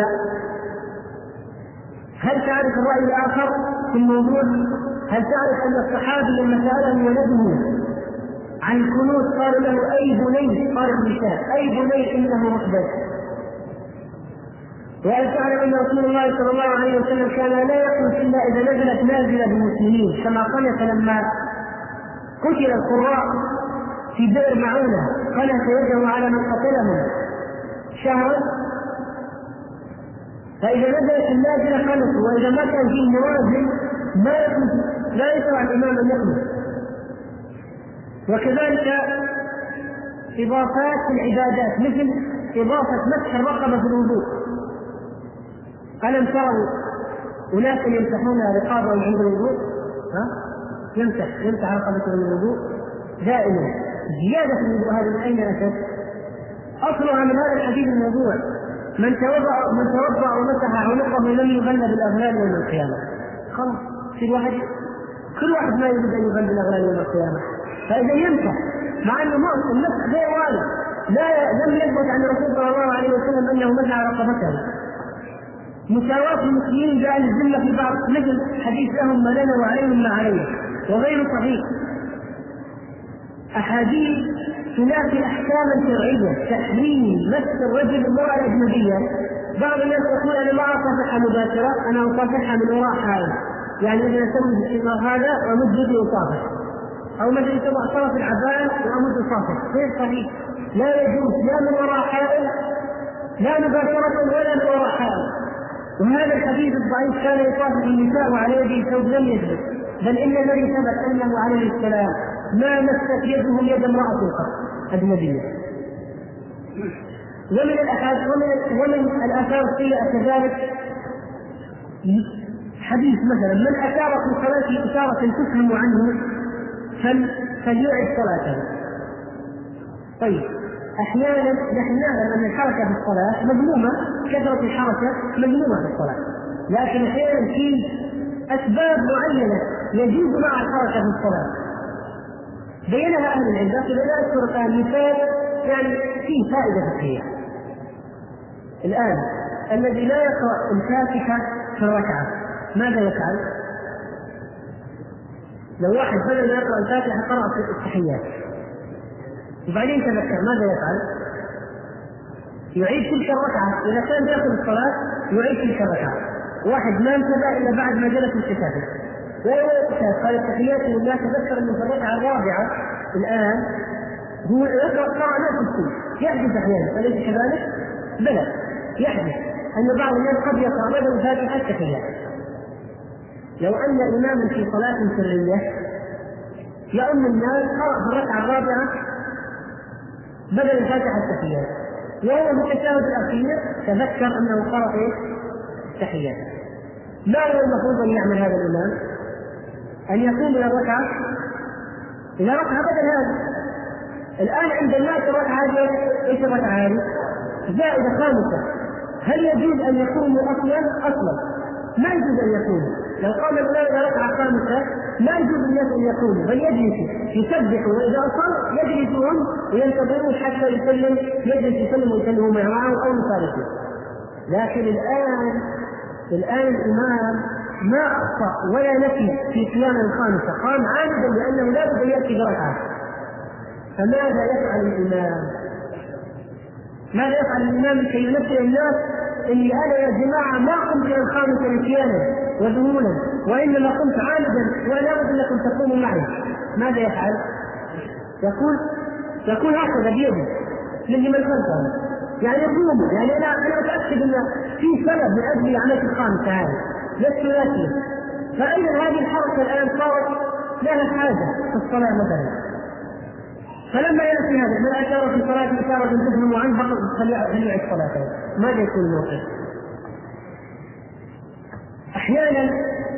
هل تعرف الرأي الآخر في الموضوع؟ هل تعرف أن الصحابي لما سأله ولده عن القنوت قال له أي بني، قال النساء أي بني إنه محدث؟ وهل تعلم أن رسول الله صلى الله عليه وسلم كان لا يقنط إلا إذا نزلت نازلة بالمسلمين، كما قنط لما قتل القراء في بئر معونة قنط يده على من قتلهم شهرا، فإذا نزلت النازلة قنطوا، وإذا ما كان فيه نوازل ما لا يشرع الإمام أن يقنط. وكذلك إضافات العبادات مثل إضافة مسح الرقبة في الوضوء. ألم تروا أناس يمسحون رقابهم عند الوضوء؟ ها؟ يمسح يمسح رقبته من الوضوء دائما. زيادة في الوضوء هذه من أين أتت؟ أصلها من هذا الحديث الموضوع: من توضأ من توضأ ومسح عنقه لم يغل بالأغلال يوم القيامة. خلاص في واحد كل واحد ما يريد أن يغل بالأغلال يوم القيامة. فإذا يمسح مع أنه المسح غير وارد، لا لم يثبت عن الرسول صلى الله عليه وسلم أنه مسح رقبته. مساواة المسلمين جاء الذمة في بعض، مثل حديث لهم ما لنا وعليهم ما علينا، وغير صحيح. أحاديث تنافي أحكاما شرعية، تحريم مس الرجل المرأة الأجنبية. بعض الناس يقول أنا ما أصافحها مباشرة، أنا أصافحها من وراء حائل، يعني إذا نسوي الاستمرار هذا وأمد يدي أصافح، أو مثلا تضع طرف العباءة وأمد أصافح. غير صحيح، لا يجوز لا من وراء حائل لا مباشرة ولا من وراء حائل. وهذا الحديث الضعيف كان يصافح النساء وعلى يده ثوب لم يثبت، بل إن الذي ثبت أنه عليه السلام ما مست يده يد امرأة قط أجنبية. ومن الأحاديث ومن, ومن الآثار السيئة كذلك حديث مثلا: من أثار في صلاته إشارة تفهم عنه فليعد صلاته. طيب أحيانا نحن نعلم أن الحركة في الصلاة مذمومة، كثرة الحركة مذمومة في الصلاة، لكن أحيانا في أسباب معينة يجوز مع الحركة في الصلاة بينها أهل العلم، لكن لا أذكر الآن مثال يعني فيه فائدة فقهية. الآن الذي لا يقرأ الفاتحة في الركعة ماذا يفعل؟ لو واحد بدل ما يقرأ الفاتحة قرأ في التحيات وبعدين تذكر ماذا يفعل؟ يعيد تلك الركعة. إذا كان يأخذ الصلاة يعيد تلك الركعة. واحد ما انتبه إلا بعد ما جلس التفاتح قال التحيات لله، تذكر أنه في الركعة الرابعة الآن هو يقرأ قراءة نفس الشيء. يحدث أحيانا، أليس كذلك؟ بلى يحدث أن بعض الناس قد يقرأ بدل الفاتحة التحيات. لو أن إماما في صلاة سرية يؤم الناس قرأ في الركعة الرابعة بدل الفاتحة التحيات، وهو في التشهد الأخير تذكر أنه قرأ إيه؟ التحيات. ما هو المفروض أن يعمل هذا الإمام؟ أن يقوم إلى الركعة إلى ركعة بدل هذا. الآن عند الناس الركعة هذه إيش الركعة هذه؟ زائدة خامسة. هل يجوز أن يقوموا أصلا؟ أصلا ما يجوز أن يقوموا. لو قام الإمام إلى ركعة خامسة ما يجوز الناس أن يقوموا، بل يجلسوا يسبحوا، وإذا أصل يجلسون وينتظرون حتى يسلم، يجلس يسلم ويسلموا معه أو يفارقوا. لكن الآن الآن الإمام ما أخطأ ولا نفي في قيام الخامسة، قام عامدا لأنه لا بد يأتي بركعة. فماذا يفعل الإمام؟ ماذا يفعل الإمام لكي ينبه الناس إني أنا يا جماعة ما قمت إلى الخامسة نسيانا وذهولا، وإنما قمت عامدا ولا بد أنكم تقوموا معي؟ ماذا يفعل؟ يقول يقول هكذا بيده من من خلفه: يعني قوموا، يعني انا انا متاكد ان في سبب من اجل العمليه الخامسه هذه لست ناسيه. فاذا هذه الحركه الان صارت لها حاجه في الصلاه مثلا. فلما ياتي هذا من اشار في صلاه اشاره تفهم عنه فقط فليعد صلاته، ماذا يكون الموقف؟ احيانا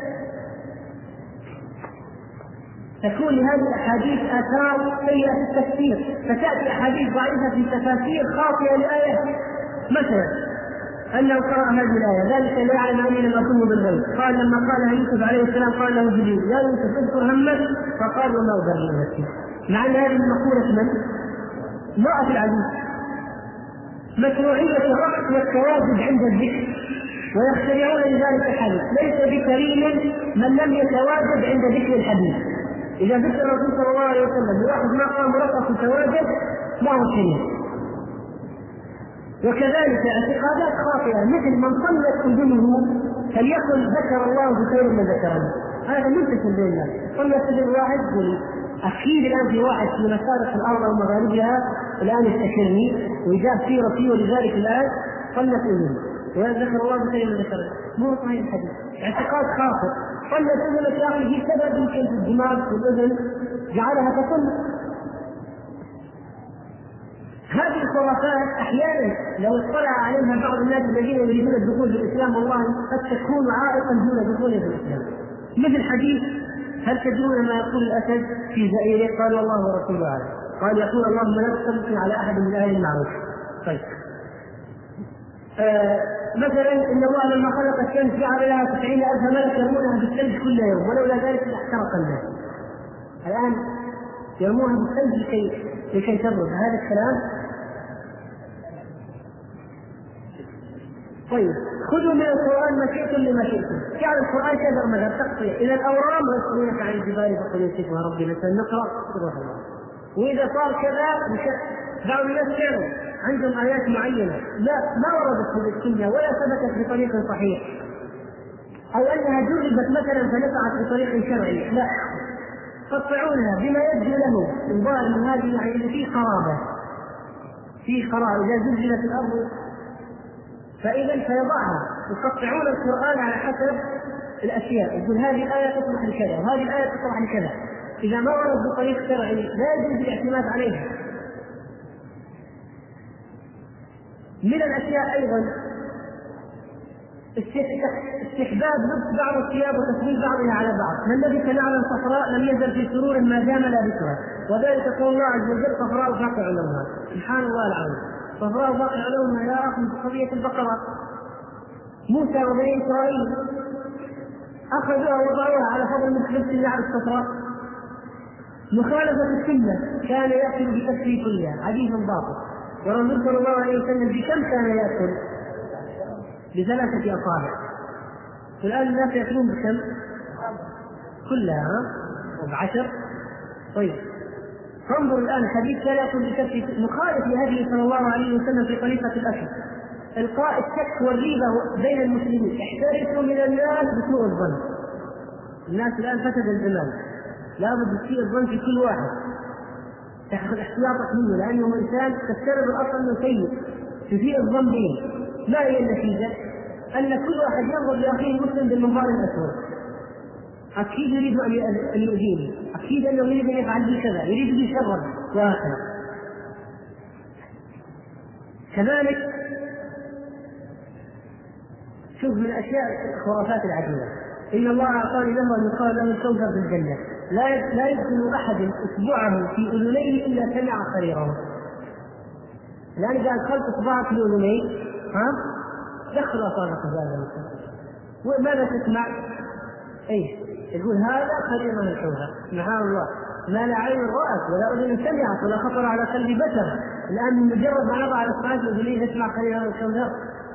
تكون لهذه الاحاديث اثار سيئه في التفسير، فتاتي احاديث ضعيفه في تفاسير خاطئه لايه، مثلا انه قرأ هذه الايه ذلك لا يعلم اني لم اكن بالغيب، قال لما قالها يوسف عليه السلام قال له جبريل يا يوسف اذكر همك فقال وما ابرئ نفسي، مع ان هذه مقوله من؟ امرأة العزيز. مشروعيه الرقص والتواجد عند الذكر، ويخترعون لذلك الحديث ليس بكريم من لم يتواجد عند ذكر الحديث. إذا ذكر الرسول صلى الله عليه وسلم لواحد ما قام رقص وتواجد ما هو كريم. وكذلك اعتقادات خاطئة مثل من صلت أذنه فليقل ذكر الله بخير من ذكرني، هذا منتشر بين الناس. صلت أذن واحد يقول أكيد الآن في واحد في مشارق الأرض ومغاربها الآن يفتكرني ويجاب سيرتي ولذلك الآن صلت أذنه وذكر الله بخير من ذكرني. مو صحيح الحديث، اعتقاد خاطئ. صلت أذنك يا أخي في سبب يمكن في الدماغ في الأذن جعلها تصل. هذه الخرافات احيانا لو اطلع عليها بعض الناس الذين يريدون الدخول في الاسلام والله قد تكون عائقا دون دخول في الاسلام. مثل حديث هل تدرون ما يقول الاسد في زئيره؟ قال الله ورسوله اعلم. قال يقول اللهم لا تسلطني على احد من اهل المعروف. طيب آه مثلا ان الله لما خلق الشمس جعل لها تسعين الف ملك يرمونها بالثلج كل يوم ولولا ذلك لاحترق الناس. الان يرمونها بالثلج لكي لكي تبرد، هذا الكلام. طيب خذوا من القرآن ما شئتم لما شئتم، جعل القرآن كذا مذهب تقطيع إلى الأورام ويسألونك عن الجبال فقل ينسفها ربي مثلا نقرأ سورة الله. وإذا صار كذا بعض الناس كانوا عندهم آيات معينة لا ما وردت في السنة ولا ثبتت بطريق صحيح، أو أنها جربت مثلا فنفعت بطريق شرعي، لا قطعونها بما يبدو له الظاهر من هذه يعني اللي فيه قرابة فيه قرابة. إذا زلزلت الأرض فإذا فيضعها يقطعون القرآن على حسب الأشياء، يقول هذه الآية تصلح لكذا وهذه الآية تصلح لكذا، إذا ما ورد بطريق شرعي لا يجوز الاعتماد عليها. من الأشياء أيضا استحباب لبس بعض الثياب وتسليل بعضها على بعض، من لبس نعلا صفراء لم يزل في سرور ما دام لابسها، وذلك قول الله عز وجل صفراء باقع لونها. سبحان الله العظيم، صفراء باقع لونها لا أخذ قضية البقرة. موسى وبني إسرائيل أخذوها وضعوها على فضل من لبس النعل الصفراء، مخالفة السنة، كان يأكل بكفه كلها حديث باطل. والرسول صلى الله عليه وسلم بكم كان يأكل؟ بثلاثة أصابع. والآن الناس يأكلون بكم؟ كلها وبعشر. طيب فانظر الآن حديث كان يأكل بكفه مخالف لهديه صلى الله عليه وسلم في طريقة الأكل. إلقاء الشك والريبة بين المسلمين، احترسوا من الناس بسوء الظن. الناس الآن فسد الزمان، لابد تسيء الظن في كل واحد، تأخذ احتياطك منه لأنه إنسان تفترض الأصل أنه سيء، تسيء الظن به. ما هي النتيجة؟ أن كل واحد ينظر لأخيه المسلم بالمنظار الأسود، أكيد يريد أن يؤذيني، أكيد أنه يريد أن يفعل بي كذا، يريد بي شرا وهكذا. كذلك شوف من أشياء الخرافات العجيبة، إن الله أعطاني له أن يقال له الكوثر في الجنة، لا لا يدخل أحد إصبعه في أذنيه إلا سمع خريره. الآن إذا أدخلت إصبعك في أذنيه ها دخل أصابعك في هذا المكان، وماذا تسمع؟ إيه؟ يقول هذا خير من الكوثر. سبحان الله، ما لا عين رأت ولا أذن سمعت ولا خطر على قلب بشر. الآن مجرد ما نضع الأصبع في أذنيه نسمع خير من الكوثر.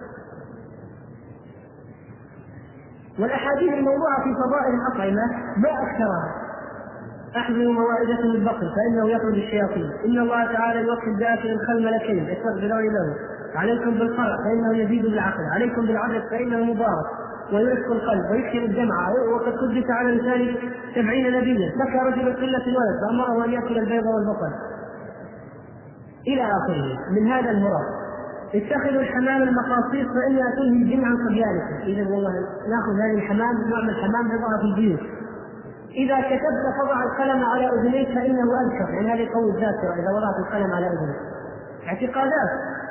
والأحاديث الموضوعة في فضائل الأطعمة ما أكثرها. أحذروا موائدة البقر فإنه يخرج الشياطين، إن الله تعالى يوكل بآكل الخل ملكين يستغفرون له، عليكم بالقرع فإنه يزيد بالعقل، عليكم بالعدد فإنه مبارك ويرزق القلب ويكثر الجمع، وقد كدس على لسان سبعين نبيا بكى رجل قلة الولد فأمره أن يأكل البيض والبقر إلى آخره من هذا المراد. اتخذوا الحمام المقاصير فإنها تلهي الجن عن صبيانكم. إذا والله ناخذ هذه الحمام ونعمل حمام نضعها في البيوت. إذا كتبت فضع القلم على أذنيك فإنه أذكر، يعني هذه قول الذاكرة إذا وضعت القلم على أذنيك. اعتقادات.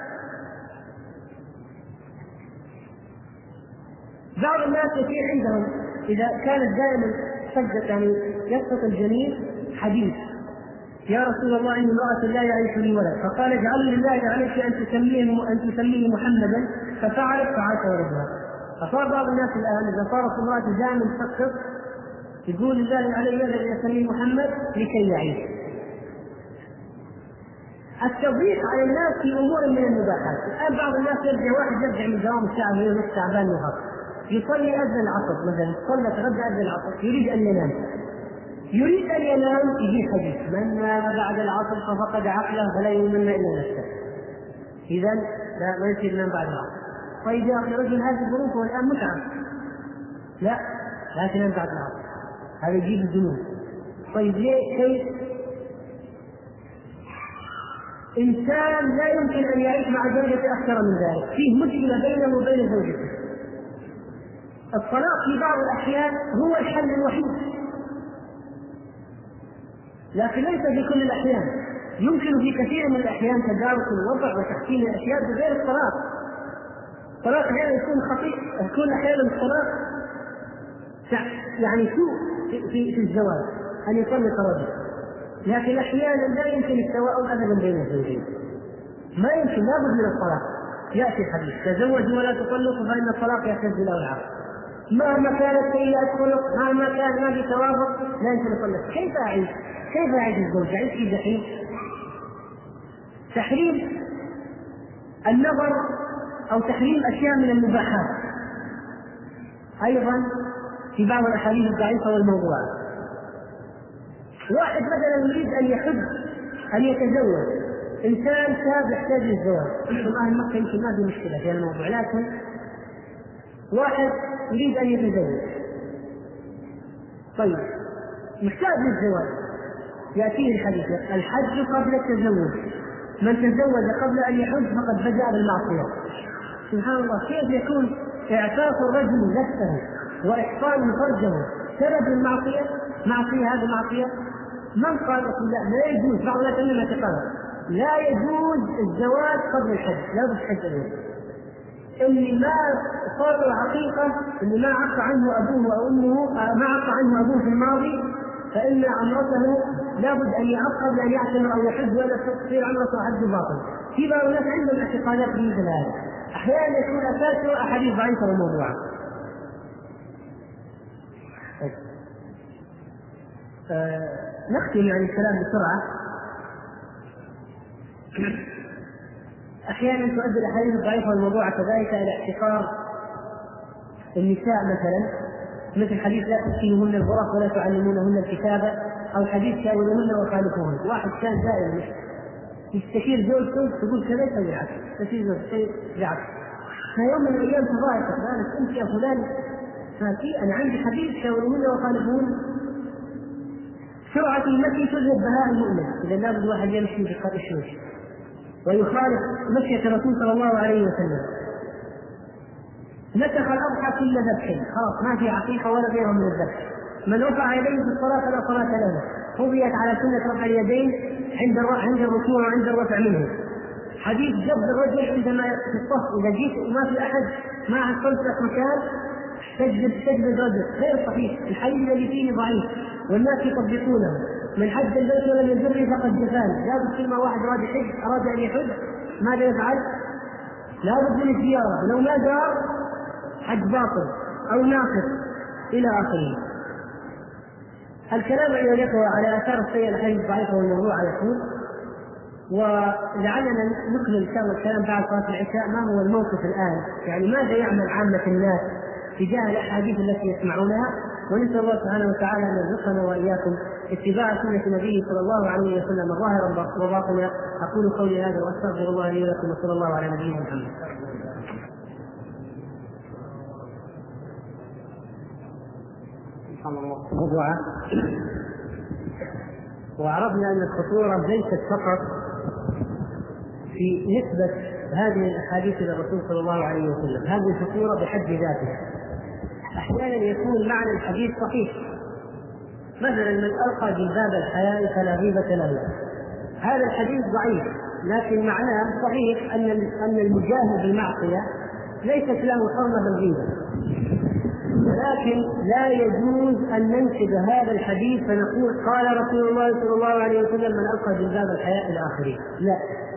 بعض الناس يصير عندهم إذا كانت دائما صدق يعني يسقط الجنين حديث: يا رسول الله إن امرأة لا يعيش لي ولد، فقال اجعل لله عليك أن تسميه أن تسميه محمدا، ففعلت فعاش ولدها. فصار بعض الناس الآن إذا صارت امرأة دائما تسقط يقول لله علي أن يسميه محمد لكي يعيش. التضييق على الناس في أمور من المباحات. الآن بعض الناس يرجع واحد يرجع من دوام الساعة وهي نص تعبان وهرب، يصلي أذن العصر مثلا، صلى تغدى أذن العصر، يريد أن ينام يريد أن ينام يجي حديث: من نام بعد العصر ففقد عقله فلا يؤمن إلا نفسه. إذا لا ما يصير ينام بعد العصر. طيب يا أخي رجل هذه الظروف والآن متعب، لا لا تنام بعد العصر، هذا يجيب الجنون. طيب ليه؟ كيف؟ إنسان لا يمكن أن يعيش مع زوجته أكثر من ذلك، فيه مشكلة بينه وبين زوجته. الطلاق في بعض الأحيان هو الحل الوحيد، لكن ليس في كل الأحيان. يمكن في كثير من الأحيان تدارك الوضع وتحسين الأشياء بغير الطلاق. الطلاق أحيانا يكون خطير، يكون أحيانا الطلاق يعني سوء في في الزواج أن يطلق رجل، لكن أحيانا لا يمكن التواؤم أبدا بين الزوجين، ما يمكن، لابد من الطلاق. يأتي الحديث: تزوجوا ولا تطلقوا فإن الطلاق يحتاج له العقل. مهما كانت سيئة خلق، مهما كان ما في توافق، لا يمكن يطلق. كيف أعيش؟ كيف يعيش الزوج؟ يعيش في جحيم. تحريم النظر أو تحريم أشياء من المباحات أيضا في بعض الأحاديث الضعيفة والموضوعات. واحد مثلا يريد أن يحب أن يتزوج، إنسان شاب يحتاج للزواج، أنتم أهل مكة يمكن ما في مشكلة في الموضوع، لكن واحد يريد أن يتزوج، طيب محتاج للزواج، يأتيه الحديث: الحج قبل التزوج، من تزوج قبل أن يحج فقد بدأ بالمعصية. سبحان الله، كيف يكون إعفاف الرجل نفسه وإحصان فرجه سبب المعصية؟ معصية، هذه معصية. من قال لكم لا لا يجوز؟ بعض الناس عندما اعتقاد لا يجوز الزواج قبل الحج، لا بد الحج اليوم. اللي ما صار حقيقة، اللي ما عق عنه أبوه أو أمه، ما عق عنه أبوه في الماضي، فإن عمرته لابد أن يعق قبل أن يعتمر أو يحج، ولا تصير عمرته حج باطل. في بعض الناس عندهم اعتقادات مثل هذه، أحيانا يكون أساسه أحاديث ضعيفة وموضوعة. أه نختم يعني الكلام بسرعة. أحيانا تؤدي الأحاديث الضعيفة والموضوعة كذلك إلى احتقار النساء، مثلا مثل حديث: لا تسكنوهن الغرف ولا تعلمونهن الكتابة، أو حديث: شاورهن وخالفوهن. واحد كان دائما يستشير زوجته تقول كذا يسوي العكس، تستشير زوجته العكس. فيوم من الأيام تضايقت، قالت: أنت يا فلان فاتي أنا عندي حديث شاورهن وخالفوهن. سرعة المشي تذهب بهاء المؤمن، إذا لابد واحد يمشي بخشوع ويخالف مشية الرسول صلى الله عليه وسلم. نسخ الأضحى كل ذبح، خلاص ما في عقيقة ولا غيره من الذبح. من رفع يديه في الصلاة فلا صلاة له. قضيت على سنة رفع اليدين عند عند الركوع وعند الرفع منه. حديث جبر الرجل عندما في الصف، إذا جيت وما في أحد ما حصلت لك مكان تجد تجد الرجل، غير صحيح. الحديث الذي فيه ضعيف والناس يطبقونه: من حج البيت ولم يزره فقد جفان. لابد كلمة واحد أراد يحج أراد أن يحج ماذا يفعل؟ لابد من الزيارة، لو ما زار حج باطل أو ناقص إلى آخره. الكلام أيها الأخوة على آثار السيئة الحديث الضعيفة والموضوع يكون، ولعلنا نكمل إن شاء الله الكلام بعد صلاة العشاء. ما هو الموقف الآن؟ يعني ماذا يعمل عامة الناس تجاه الأحاديث التي يسمعونها؟ ونسأل الله سبحانه وتعالى أن يرزقنا وإياكم اتباع سنة نبيه صلى الله عليه وسلم ظاهرا وباطنا. أقول قولي هذا وأستغفر الله لي ولكم، وصلى الله على نبينا محمد. موضوعة. وعرفنا أن الخطورة ليست فقط في نسبة هذه الأحاديث إلى الرسول صلى الله عليه وسلم، هذه الخطورة بحد ذاتها. أحيانا يكون معنى الحديث صحيح، مثلا من ألقى جلباب الحياء فلا غيبة له، هذا الحديث ضعيف لكن معناه صحيح أن أن المجاهد بالمعصية ليست له حرمة بالغيبة، ولكن لا يجوز أن ننسب هذا الحديث فنقول قال رسول الله صلى الله عليه وسلم من ألقى جلباب الحياء إلى آخره. لا،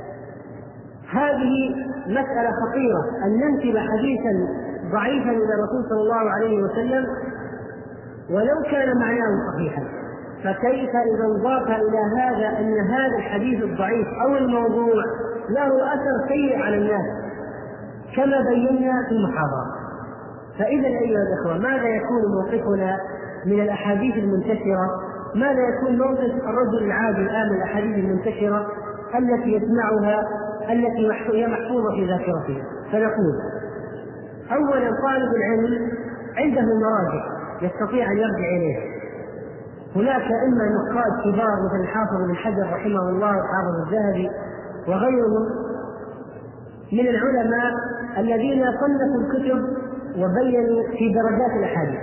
هذه مسألة خطيرة أن ننسب حديثا ضعيفا إلى الرسول صلى الله عليه وسلم ولو كان معناه صحيحا. فكيف إذا انضاف إلى هذا أن هذا الحديث الضعيف أو الموضوع له أثر سيء على الناس كما بينا في المحاضرة؟ فإذا أيها الأخوة، ماذا يكون موقفنا من الأحاديث المنتشرة؟ ماذا يكون موقف الرجل العادي الآن من الأحاديث المنتشرة التي يسمعها التي هي محفوظة في ذاكرته؟ فنقول أولا طالب العلم عنده مراجع يستطيع أن يرجع إليه. هناك إما نقاد كبار مثل الحافظ بن حجر رحمه الله وحافظ الذهبي وغيرهم من العلماء الذين صنفوا الكتب وبينوا في درجات الأحاديث،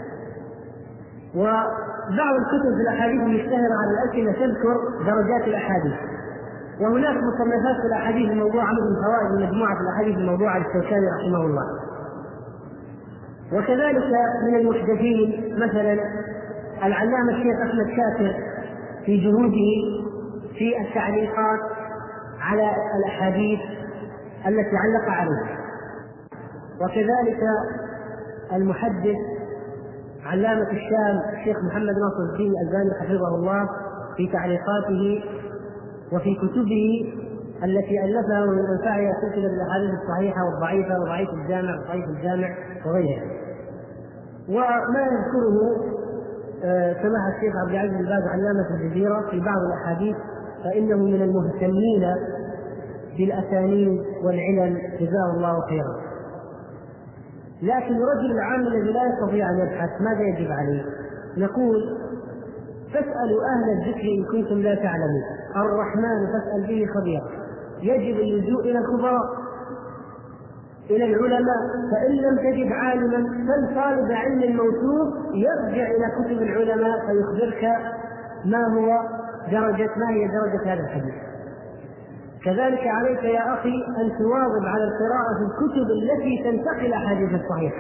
وبعض الكتب في الأحاديث المشتهرة على الألسنة تذكر درجات الأحاديث، وهناك مصنفات في الأحاديث الموضوعة مثل فوائد المجموعة في الأحاديث الموضوعة للشوكاني رحمه الله. وكذلك من المحدثين مثلا العلامة الشيخ أحمد شاكر في جهوده في التعليقات على الأحاديث التي علق عليها، وكذلك المحدث علامة الشام الشيخ محمد ناصر الدين الألباني حفظه الله في تعليقاته وفي كتبه التي ألفها من أنفعها سلسلة الأحاديث الصحيحة والضعيفة وضعيف الجامع وضعيف الجامع وغيرها. وما يذكره سماحة الشيخ عبد العزيز بن باز علامة الجزيرة في بعض الأحاديث فإنه من المهتمين بالأسانيد والعلل جزاه الله خيرا. لكن الرجل العام الذي لا يستطيع أن يبحث ماذا يجب عليه؟ نقول فاسألوا أهل الذكر إن كنتم لا تعلمون، الرحمن فاسأل به خبيرا. يجب اللجوء إلى الخبراء إلى العلماء، فإن لم تجد عالما فالطالب علم الموثوق يرجع إلى كتب العلماء فيخبرك ما هو درجة ما هي درجة هذا الحديث. كذلك عليك يا أخي أن تواظب على القراءة في الكتب التي تنتقي الأحاديث الصحيحة،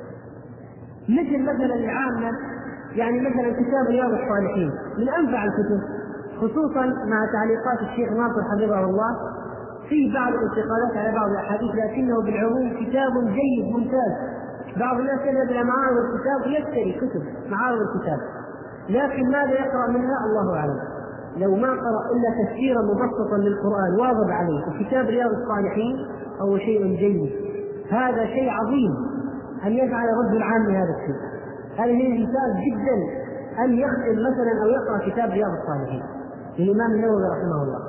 مثل مثلا العامة، يعني مثلا كتاب رياض الصالحين من أنفع الكتب، خصوصا مع تعليقات الشيخ ناصر حفظه الله في بعض الانتقالات على بعض الأحاديث، لكنه بالعموم كتاب جيد ممتاز. بعض الناس يذهب إلى معارض الكتاب ويشتري كتب معارض الكتاب، لكن ماذا يقرأ منها الله أعلم. لو ما قرأ إلا تفسيرا مبسطا للقرآن واظب عليه، وكتاب رياض الصالحين هو شيء جيد. هذا شيء عظيم أن يفعل رجل عام هذا الشيء. هذا من المثال جدا أن يختم مثلا أو يقرأ كتاب رياض الصالحين للإمام النووي رحمه الله.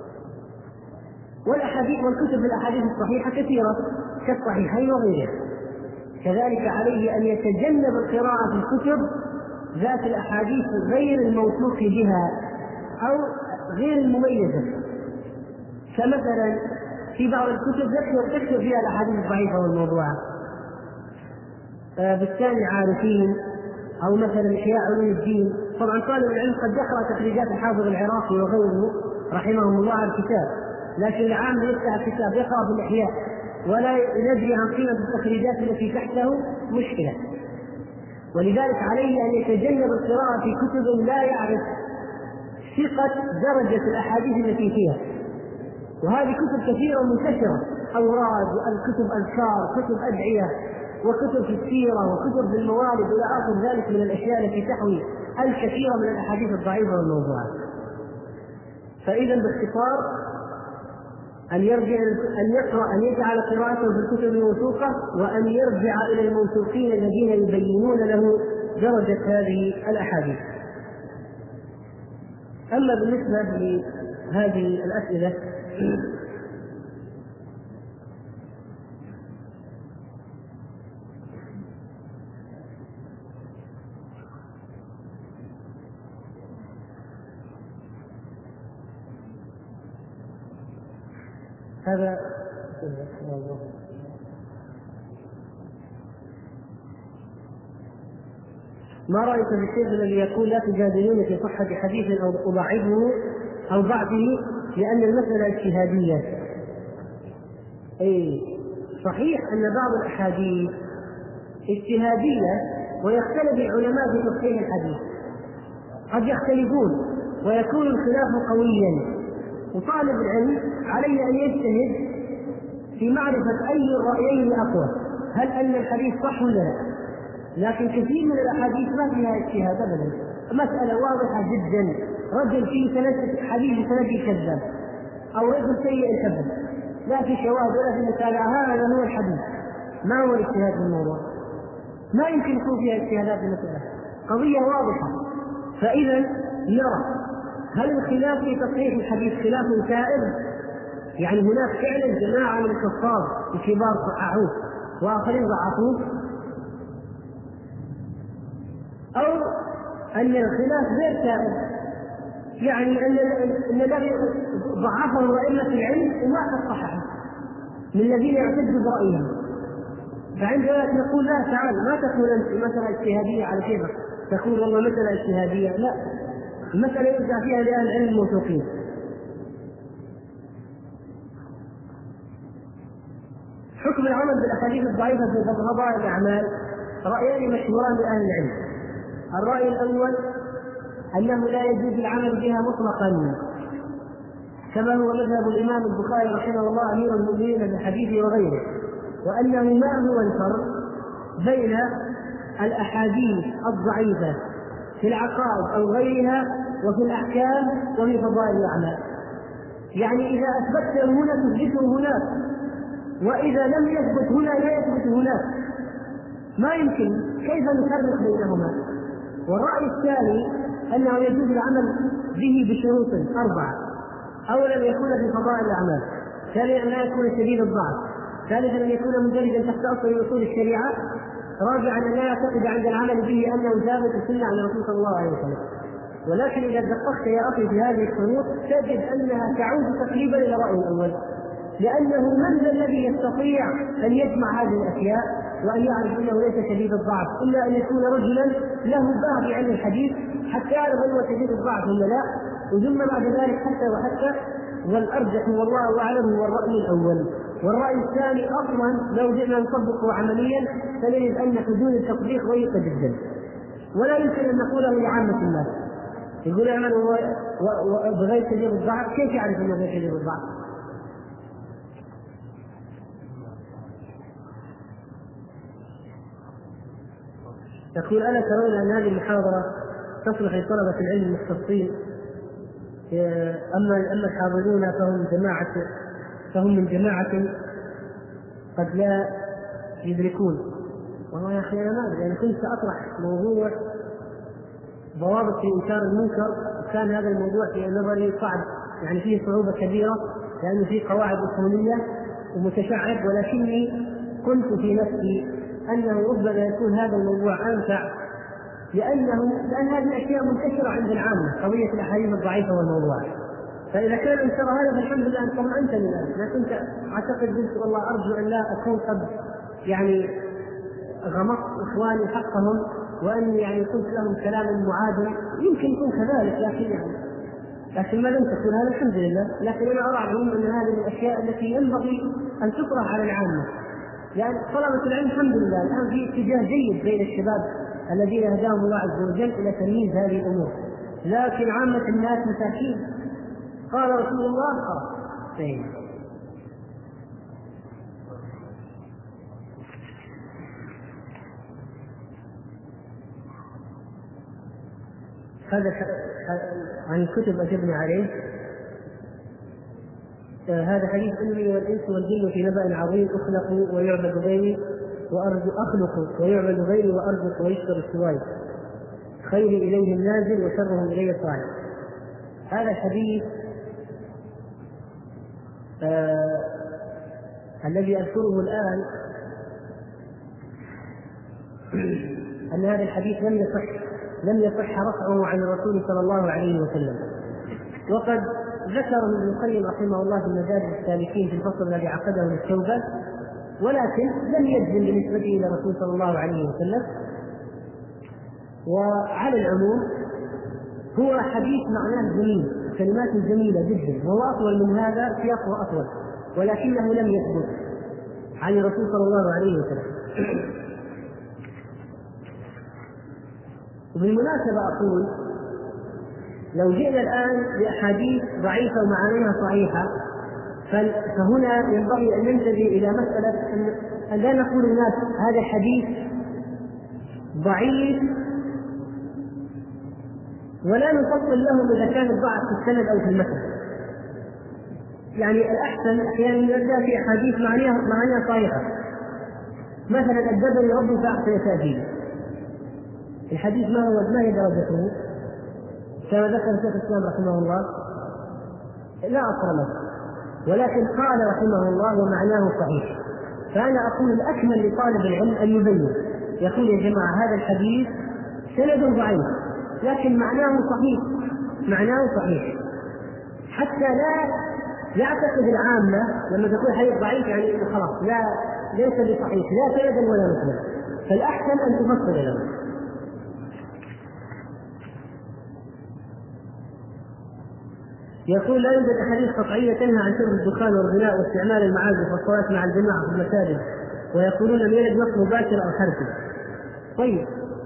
والأحاديث والكتب الأحاديث الصحيحة كثيرة كالصحيحين وغيرها. كذلك عليه أن يتجنب القراءة في الكتب ذات الأحاديث غير الموثوق بها أو غير المميزة، كمثلا في بعض الكتب تكتب فيها الأحاديث الضعيفة والموضوعة، بالثاني عارفين أو مثلا إحياء علوم الدين. طبعا طالب العلم قد يقرأ تخريجات الحافظ العراقي وغيره رحمهم الله على الكتاب، لكن العام يفتح الكتاب يقرأ في الإحياء ولا يدري عن قيمة التخريجات التي تحته، مشكلة. ولذلك عليه أن يتجنب القراءة في كتب لا يعرف ثقة درجة الأحاديث التي فيها، وهذه كتب كثيرة منتشرة، أوراد وكتب أذكار، كتب أدعية، وكتب في السيرة، وكتب في الموالد إلى آخر ذلك من الأشياء التي تحوي الكثير من الأحاديث الضعيفة والموضوعات. فإذا باختصار أن يرجع أن يقرأ أن يجعل قراءته في الكتب الموثوقة، وأن يرجع إلى الموثوقين الذين يبينون له درجة هذه الأحاديث. أما بالنسبة لهذه الأسئلة هذا ما رأيك في الشيخ الذي يقول لا تجادلون في صحة حديث أو ضعفه أو بعضه لأن المسألة اجتهادية؟ أي صحيح أن بعض الأحاديث اجتهادية ويختلف العلماء في تصحيح الحديث، قد يختلفون ويكون الخلاف قويا، وطالب العلم عليه أن يجتهد في معرفة أي الرأيين أقوى، هل أن الحديث صح ولا لا. لكن كثير من الأحاديث ما فيها اجتهاد أبدا، مسألة واضحة جدا، رجل فيه سند حديث سند كذاب أو رجل سيء الحفظ، لا في شواهد ولا في متابعة، هذا هو الحديث. ما هو الاجتهاد في الموضوع؟ ما يمكن يكون فيها اجتهادات في المسألة، قضية واضحة. فإذا نرى هل الخلاف في تصحيح الحديث خلاف سائر؟ يعني هناك فعلا جماعة من الكفار الكبار صححوه وآخرين ضعفوه، أو أن الخلاف غير سائر، يعني أن أن الذي ضعفه أئمة العلم وما قد صححه من الذين يعتدوا برأيهم. فعند ذلك نقول لا، تعال ما تقول أنت مسألة اجتهادية على كيفك، تقول والله مسألة اجتهادية، لا، المسألة يرجع فيها لأهل العلم الموثوقين. حكم العمل بالأحاديث الضعيفة في فضائل الأعمال رأيان مشهوران لأهل العلم. الرأي الأول أنه لا يجوز العمل بها مطلقا، كما هو مذهب الإمام البخاري رحمه الله أمير المؤمنين في الحديث وغيره، وأنه ما هو الفرق بين الأحاديث الضعيفة في العقائد أو غيرها وفي الأحكام وفي فضائل الأعمال. يعني إذا أثبت هنا تثبته هناك، وإذا لم يثبت هنا لا يثبت هناك، ما يمكن، كيف نفرق بينهما؟ والرأي الثاني أنه يجوز العمل به بشروط أربعة: أولا أن يكون في فضائل الأعمال، ثانيا أن لا يكون شديد الضعف، ثالثا أن يكون مندرجا تحت أصل من أصول الشريعة، رابعا أن لا يعتقد عند العمل به أنه ثابت السنة عن الرسول صلى الله عليه وسلم. ولكن إذا دققت يا أخي في هذه الشروط تجد أنها تعود تقريبا إلى الرأي الأول، لأنه من الذي يستطيع أن يجمع هذه الأشياء وأن يعرف أنه ليس شديد الضعف إلا أن يكون رجلا له باب عن الحديث حتى يعرف أنه شديد الضعف ولا لا، وثم بعد ذلك حتى وحتى. والأرجح والله أعلم هو الرأي الأول. والرأي الثاني أصلا لو جئنا نطبقه عمليا فنجد أن حدود التطبيق ضيقة جدا، ولا يمكن أن نقوله لعامة الناس. يقول اعملوا بغير شديد الضعف، كيف يعرف أنه غير شديد الضعف؟ يقول ألا ترون أن هذه المحاضرة تصلح لطلبة العلم المختصين، أما أما الحاضرون فهم جماعة فهم من جماعة قد لا يدركون. والله يا أخي أنا ما أدري، يعني كنت سأطرح موضوع ضوابط في إنكار المنكر، وكان هذا الموضوع في نظري صعب، يعني فيه صعوبة كبيرة لأنه فيه قواعد أصولية ومتشعب، ولكني قلت في نفسي أنه ربما يكون هذا الموضوع أنفع، لأنه لأن هذه الأشياء منتشرة عند العامة، قضية الأحاديث الضعيفة والموضوع. فإذا كان انتشر هذا فالحمد لله أن طمأنت لله. أنا كنت أعتقد قلت والله أرجو أن لا أكون قد يعني غمضت إخواني حقهم، وأني يعني قلت لهم كلاما معادلا، يمكن يكون كذلك، لكن يعني لكن ما لم تكن هذا الحمد لله. لكن أنا أرى عنهم أن هذه من الأشياء التي ينبغي أن تطرح على العامة، لأن يعني طلبة العلم الحمد لله الآن في اتجاه جيد بين الشباب الذين هداهم الله عز وجل إلى تمييز هذه الأمور، لكن عامة الناس مساكين. قال رسول الله خلاص. هذا عن كتب أجبنا عليه. آه هذا حديث أني والإنس والجن في نبأ عظيم، أخلقوا ويعبد غيري وأرجو أخلق ويعبد غيري وأرزق ويشكر السواي، خير إليهم نازل وشرهم إلي صاعد. هذا الحديث آه الذي أذكره الآن أن هذا الحديث لم يصح لم يصح رفعه عن الرسول صلى الله عليه وسلم. وقد ذكر ابن القيم رحمه الله في مدارج السالكين في الفصل الذي عقده للتوبة، ولكن لم يجزم بنسبته إلى الرسول صلى الله عليه وسلم. وعلى العموم هو حديث معناه جميل، كلمات جميلة جدا، وهو أطول من هذا، سياقه أطول، ولكنه لم يثبت عن الرسول صلى الله عليه وسلم. وبالمناسبة أقول لو جئنا الآن بأحاديث ضعيفة ومعانيها صحيحة، فهنا ينبغي أن ننتبه إلى مسألة أن لا نقول الناس هذا الحديث ضعيف ولا نفصل لهم إذا كان الضعف في السند أو في المتن. يعني الأحسن أحيانا نبدأ في أحاديث معانيها معانيها صحيحة، مثلا أدبني ربي فأحسن تأديبي، الحديث ما هو ما هي درجته؟ كما ذكر شيخ الإسلام رحمه الله لا أصل له، ولكن قال رحمه الله ومعناه صحيح. فأنا أقول الأكمل لطالب العلم أن يبين، يقول يا جماعة هذا الحديث سند ضعيف لكن معناه صحيح، معناه صحيح، حتى لا يعتقد العامة لما تقول حديث ضعيف يعني خلاص لا ليس بصحيح لا سندا ولا متنا، فالأحسن أن تفصل له. يقول لا يوجد أحاديث قطعية تنهى عن شرب الدخان والغناء واستعمال المعازف والصلاة مع الجماعة في المساجد، ويقولون أن يلد وقت مباشر أو حركي. طيب،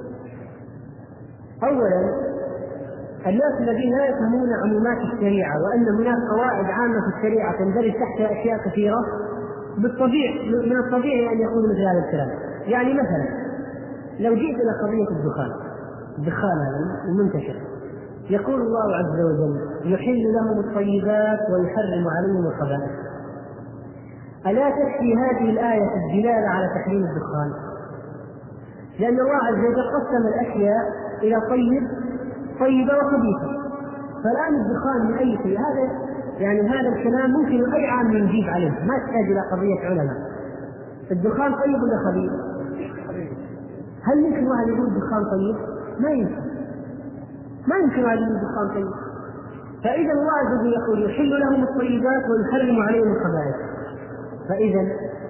أولا الناس الذين لا يفهمون عمومات الشريعة وأن هناك قواعد عامة في الشريعة تندرج تحتها أشياء كثيرة، بالطبيعي من الطبيعي أن يقولوا مثل هذا الكلام. يعني مثلا لو جئت إلى قضية الدخان، الدخان هذا المنتشر، يقول الله عز وجل يحل لهم الطيبات ويحرم عليهم الخبائث. ألا تكفي هذه الآية الدلالة على تحريم الدخان؟ لأن الله عز وجل قسم الأشياء إلى طيب طيبة وخبيثة، فالآن الدخان من أي شيء؟ هذا يعني هذا الكلام ممكن أي عام يجيب عليه، ما تحتاج إلى قضية علماء. الدخان طيب ولا خبيث؟ هل يمكن واحد يقول الدخان طيب؟ ما يمكن، ما يمكن واحد يقول الدخان طيب. فإذا الله عز وجل يقول يحل لهم الطيبات ويحرم عليهم الخبائث، فإذا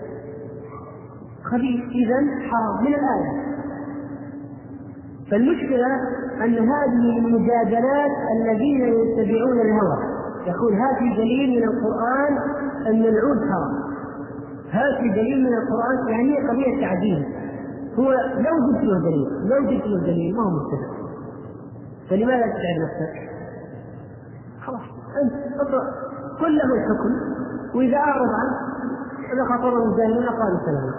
خبيث إذا حرام من الآية. فالمشكلة أن هذه المجادلات الذين يتبعون الهوى، يقول هذه دليل من القرآن أن العود حرام، هذه دليل من القرآن، يعني هي قضية تعديل. هو لو جبت له دليل لو جبت له دليل ما هو مستفيد، فلماذا تتعب نفسك؟ خلاص أنت اقرأ كله الحكم، وإذا أعرض عنه إذا خطر الجاهلين قالوا سلاما.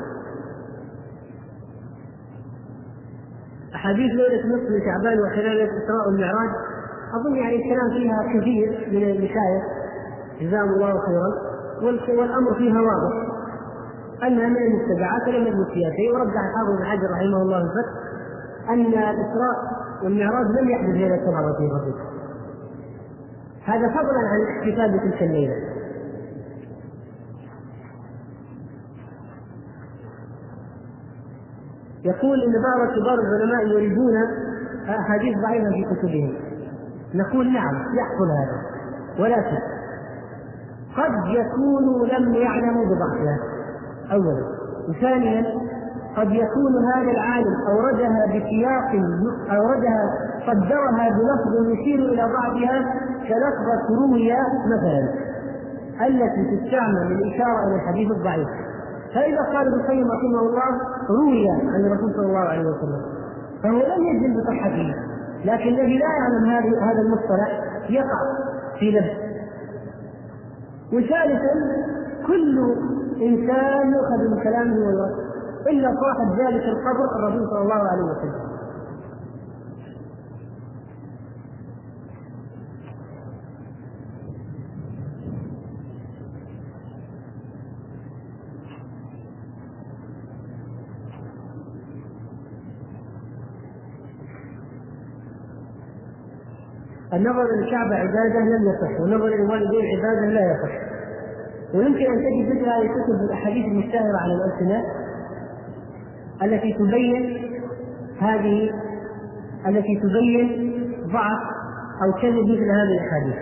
أحاديث ليلة نصف شعبان وخلال ليلة الإسراء والمعراج أظن يعني الكلام فيها كثير من المشايخ جزاهم الله خيرا، والأمر فيها واضح أنها من المبتدعات لم يثبت فيها شيء. ورجع الحافظ بن حجر رحمه الله الفتح أن الإسراء والمعراج لم يحدث ليلة سبعة وعشرين، هذا فضلا عن الاحتفال بتلك الليلة. يقول إن بعض كبار العلماء يريدون أحاديث ضعيفة في كتبهم. نقول نعم يحصل هذا، ولكن قد يكونوا لم يعلموا بضعفها أولا، وثانيا قد يكون هذا العالم أوردها بسياق أوردها قدرها بلفظ يشير إلى ضعفها كلفظة روية مثلا التي تستعمل للإشارة إلى الحديث الضعيف. فإذا قال ابن القيم رحمه الله روي عن الرسول صلى الله عليه وسلم فهو لم يجزم بصحته، لكن الذي لا يعلم هذا المصطلح يقع في لبس. وثالثا كل إنسان يؤخذ من كلامه والوصف إلا صاحب ذلك القبر الرسول صلى الله عليه وسلم. النظر إلى الكعبة عبادة لم يصح، والنظر إلى الوالدين عبادة لا يصح. ويمكن أن تجد مثل هذه الكتب الأحاديث المشتهرة على الألسنة التي تبين هذه التي تبين ضعف أو كذب مثل هذه الأحاديث.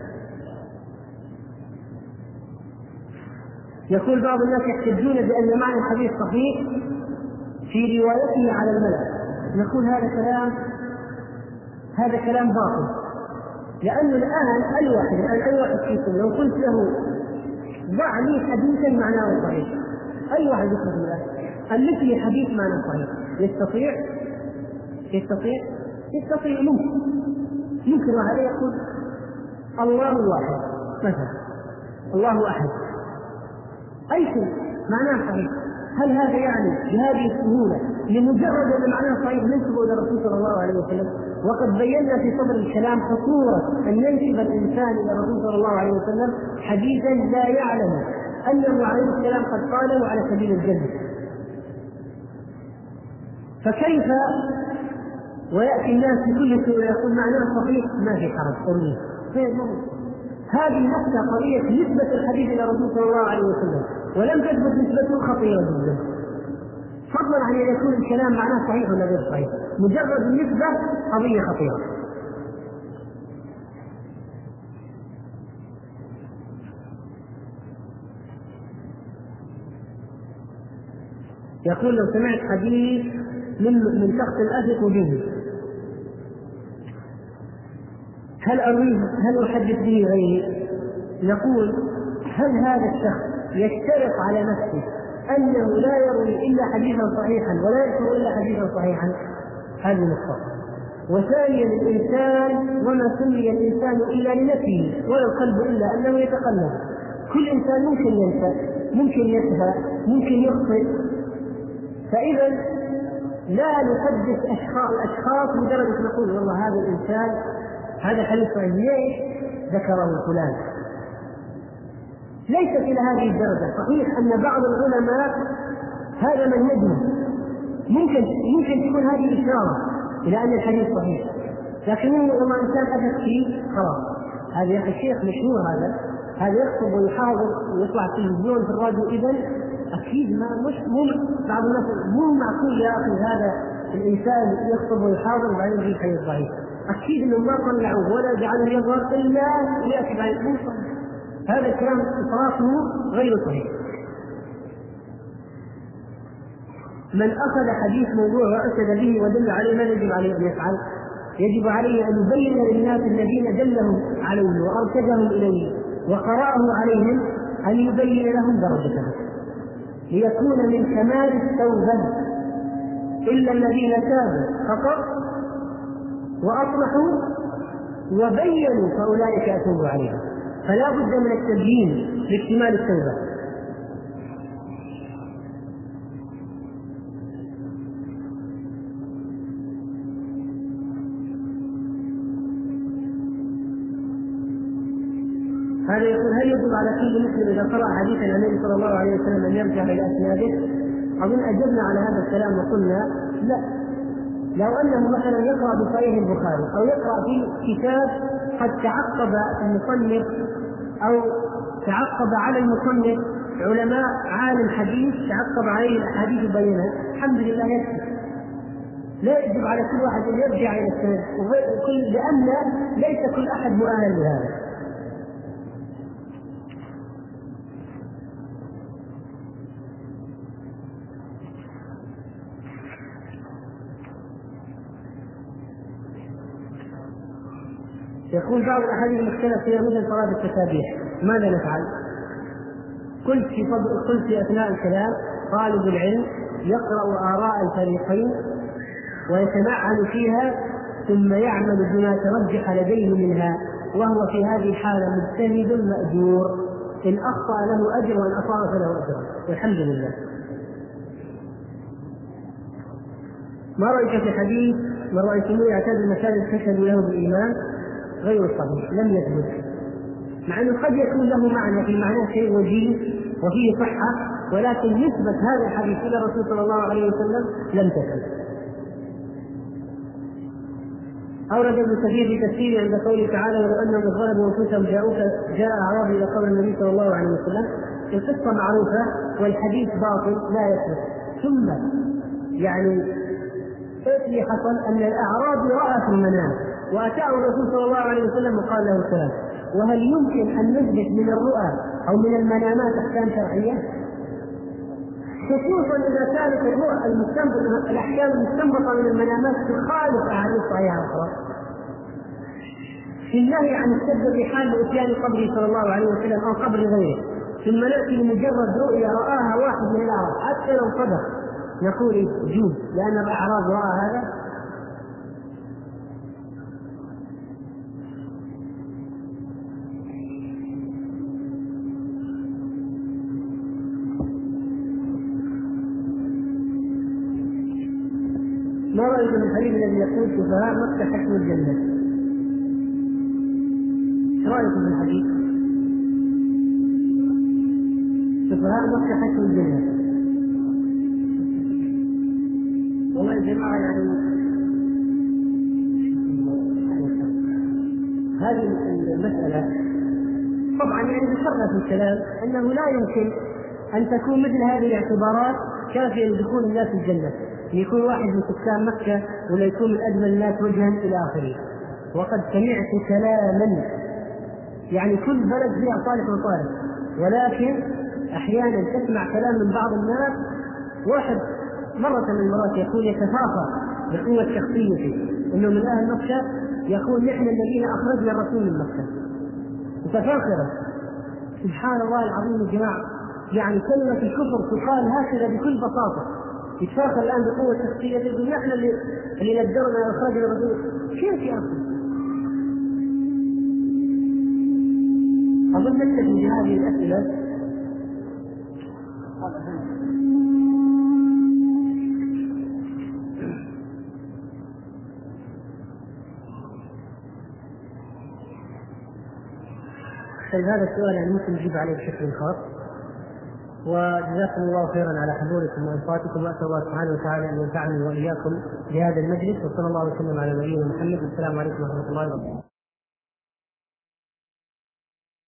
يقول بعض الناس يحتجون بأن معنى الحديث صحيح في روايته على الملأ. نقول هذا كلام هذا كلام باطل، لأنه الآن أي واحد الآن أي واحد فيكم لو قلت له ضع لي حديثا معناه صحيح، أي واحد يخرج من الآن ألف لي حديث معناه صحيح، يستطيع يستطيع يستطيع ممكن ممكن واحد يقول الله واحد مثلا، الله أحد، أي شيء معناه صحيح. هل هذا يعني بهذه السهولة لمجرد أن معناه صحيح ننسبه إلى الرسول صلى الله عليه وسلم؟ وقد بينا في صدر الكلام خطورة أن ينسب الإنسان إلى الرسول صلى الله عليه وسلم حديثا لا يعلم أنه عليه السلام قد قاله على سبيل الجد. فكيف ويأتي الناس بكل سهولة يقول معناه صحيح ما في حرج قولي. هذه نفسها قضية نسبة الحديث إلى الرسول صلى الله عليه وسلم ولم تثبت نسبته خطيرة جدا، فضلا عن أن يكون الكلام معناه صحيح ولا غير صحيح، مجرد النسبة قضية خطيرة. يقول لو سمعت حديث من من شخص أثق به هل أرويه هل أحدث به غيري؟ نقول هل هذا الشخص يشترط على نفسه أنه لا يروي إلا حديثا صحيحا ولا يذكر إلا حديثا صحيحا؟ هذه نقطة. وثانيا الإنسان وما سمي الإنسان إلا لنفسه ولا القلب إلا أنه يتقلب. كل إنسان ممكن ينسى، ممكن يسهى، ممكن يخطئ، فإذا لا نحدث أشخاص أشخاص لدرجة نقول والله هذا الإنسان هذا حديث صحيح ليش ذكره فلان. ليست إلى هذه الدرجة. صحيح أن بعض العلماء هذا منهجهم ممكن ممكن تكون هذه إشارة إلى أن الحديث صحيح، لكن لما إنسان أثق فيه خلاص هذا يا أخي الشيخ مشهور، هذا هذا يخطب ويحاضر ويطلع في التلفزيون في الراديو، إذن أكيد ما مش مو بعض الناس مو معقول يا أخي هذا الإنسان يخطب ويحاضر وبعدين يجيب حديث ضعيف. أكيد إنه ما طلعوا ولا جعلوا يظهر إلا يأتي بعد الموصل. هذا الكلام إطلاقه غير صحيح. من أخذ حديث موضوع وأسد به ودل عليه ما يجب عليه أن يفعل؟ يجب عليه أن يبين للناس الذين دلهم عليه وأرشدهم إليه وقرأه عليهم أن يبين لهم درجته ليكون من كمال التوبة. إلا الذين تابوا فقط وأصلحوا وبينوا فأولئك أتوب عليهم. فلا بد من التبيين لاكتمال التوبة. هذا يقول هل يجب على كل مسلم إذا قرأ حديثا عن النبي صلى الله عليه وسلم أن يرجع إلى أسناده؟ أظن أجبنا على هذا الكلام وقلنا لا. لو أنه مثلا يقرأ بصحيح البخاري أو يقرأ في كتاب قد تعقب المصنف أو تعقب على المصنف علماء عالم حديث تعقب عليه الأحاديث بينها، الحمد لله يكفي. لا يجب على كل واحد أن يرجع إلى السند، لأن ليس كل أحد مؤهل لهذا. يقول بعض الأحاديث المختلف فيها مثل صلاة التسابيح ماذا نفعل؟ قلت في فضل قلت في أثناء الكلام طالب العلم يقرأ آراء الفريقين ويتمعن فيها ثم يعمل بما ترجح لديه منها، وهو في هذه الحالة مجتهد مأجور، إن أخطأ له أجر وإن أصاب فله أجر والحمد لله. ما رأيك في حديث من رأيتموه يعتاد المساجد فاشهدوا له بالإيمان؟ غير صحيح، لم يثبت، مع أنه قد يكون له معنى في معناه شيء وجيه وفيه صحة، ولكن نسبة هذا الحديث إلى الرسول صلى الله عليه وسلم لم تثبت. أورد ابن كثير في تفسيره عند قوله تعالى ولو أنهم إذ ظلموا أنفسهم جاءوك جاء أعرابي إلى قول النبي صلى الله عليه وسلم، القصة معروفة والحديث باطل لا يثبت. ثم يعني اللي حصل أن الأعرابي رأى في المنام وأتاه الرسول صلى الله عليه وسلم وقال له الكلام. وهل يمكن أن نثبت من الرؤى أو من المنامات أحكام شرعية؟ خصوصا إذا كانت الرؤى المستنبطة الأحكام المستنبطة من المنامات تخالف أحاديث صحيحة أخرى. في النهي عن السب الرحال لاتيان قبره صلى الله عليه وسلم او قبر غيره، ثم ناتي لمجرد رؤيا راها واحد من الاعراب حتى لو صدق نقول يجوز لان الاعراب راى هذا. ما رأيك من الحديث الذي يقول سفهاء مكة حكم الجنة؟ ايش رأيكم في الحديث؟ سفهاء مكة حكم الجنة. والله يا جماعة يعني هذه المسألة طبعا يعني ذكرنا في الكلام أنه لا يمكن أن تكون مثل هذه الاعتبارات كافية لدخول الناس الجنة، يكون واحد من سكان مكة ولا يكون من أجمل الناس وجها إلى آخره. وقد سمعت كلاما يعني كل بلد فيها صالح وطالح، ولكن أحيانا تسمع كلام من بعض الناس واحد مرة من المرات يقول يتفاخر بقوة شخصيته إنه من أهل مكة، يقول نحن الذين أخرجنا الرسول من مكة، متفاخرة. سبحان الله العظيم يا جماعة، يعني كلمة الكفر تقال هكذا بكل بساطة، يتفاخر الآن بقوة شخصيته يقول نحن اللي اللي ندرنا أخرجنا الرسول. كيف يا أخي؟ أظن نكتفي بهذه الأسئلة. طيب هذا السؤال يعني ممكن نجيب عليه بشكل خاص، وجزاكم الله خيرا على حضوركم وانصاتكم، واسال الله سبحانه وتعالى ان ينفعني واياكم بهذا المجلس، وصلى الله وسلم على نبينا محمد. والسلام عليكم ورحمه الله وبركاته.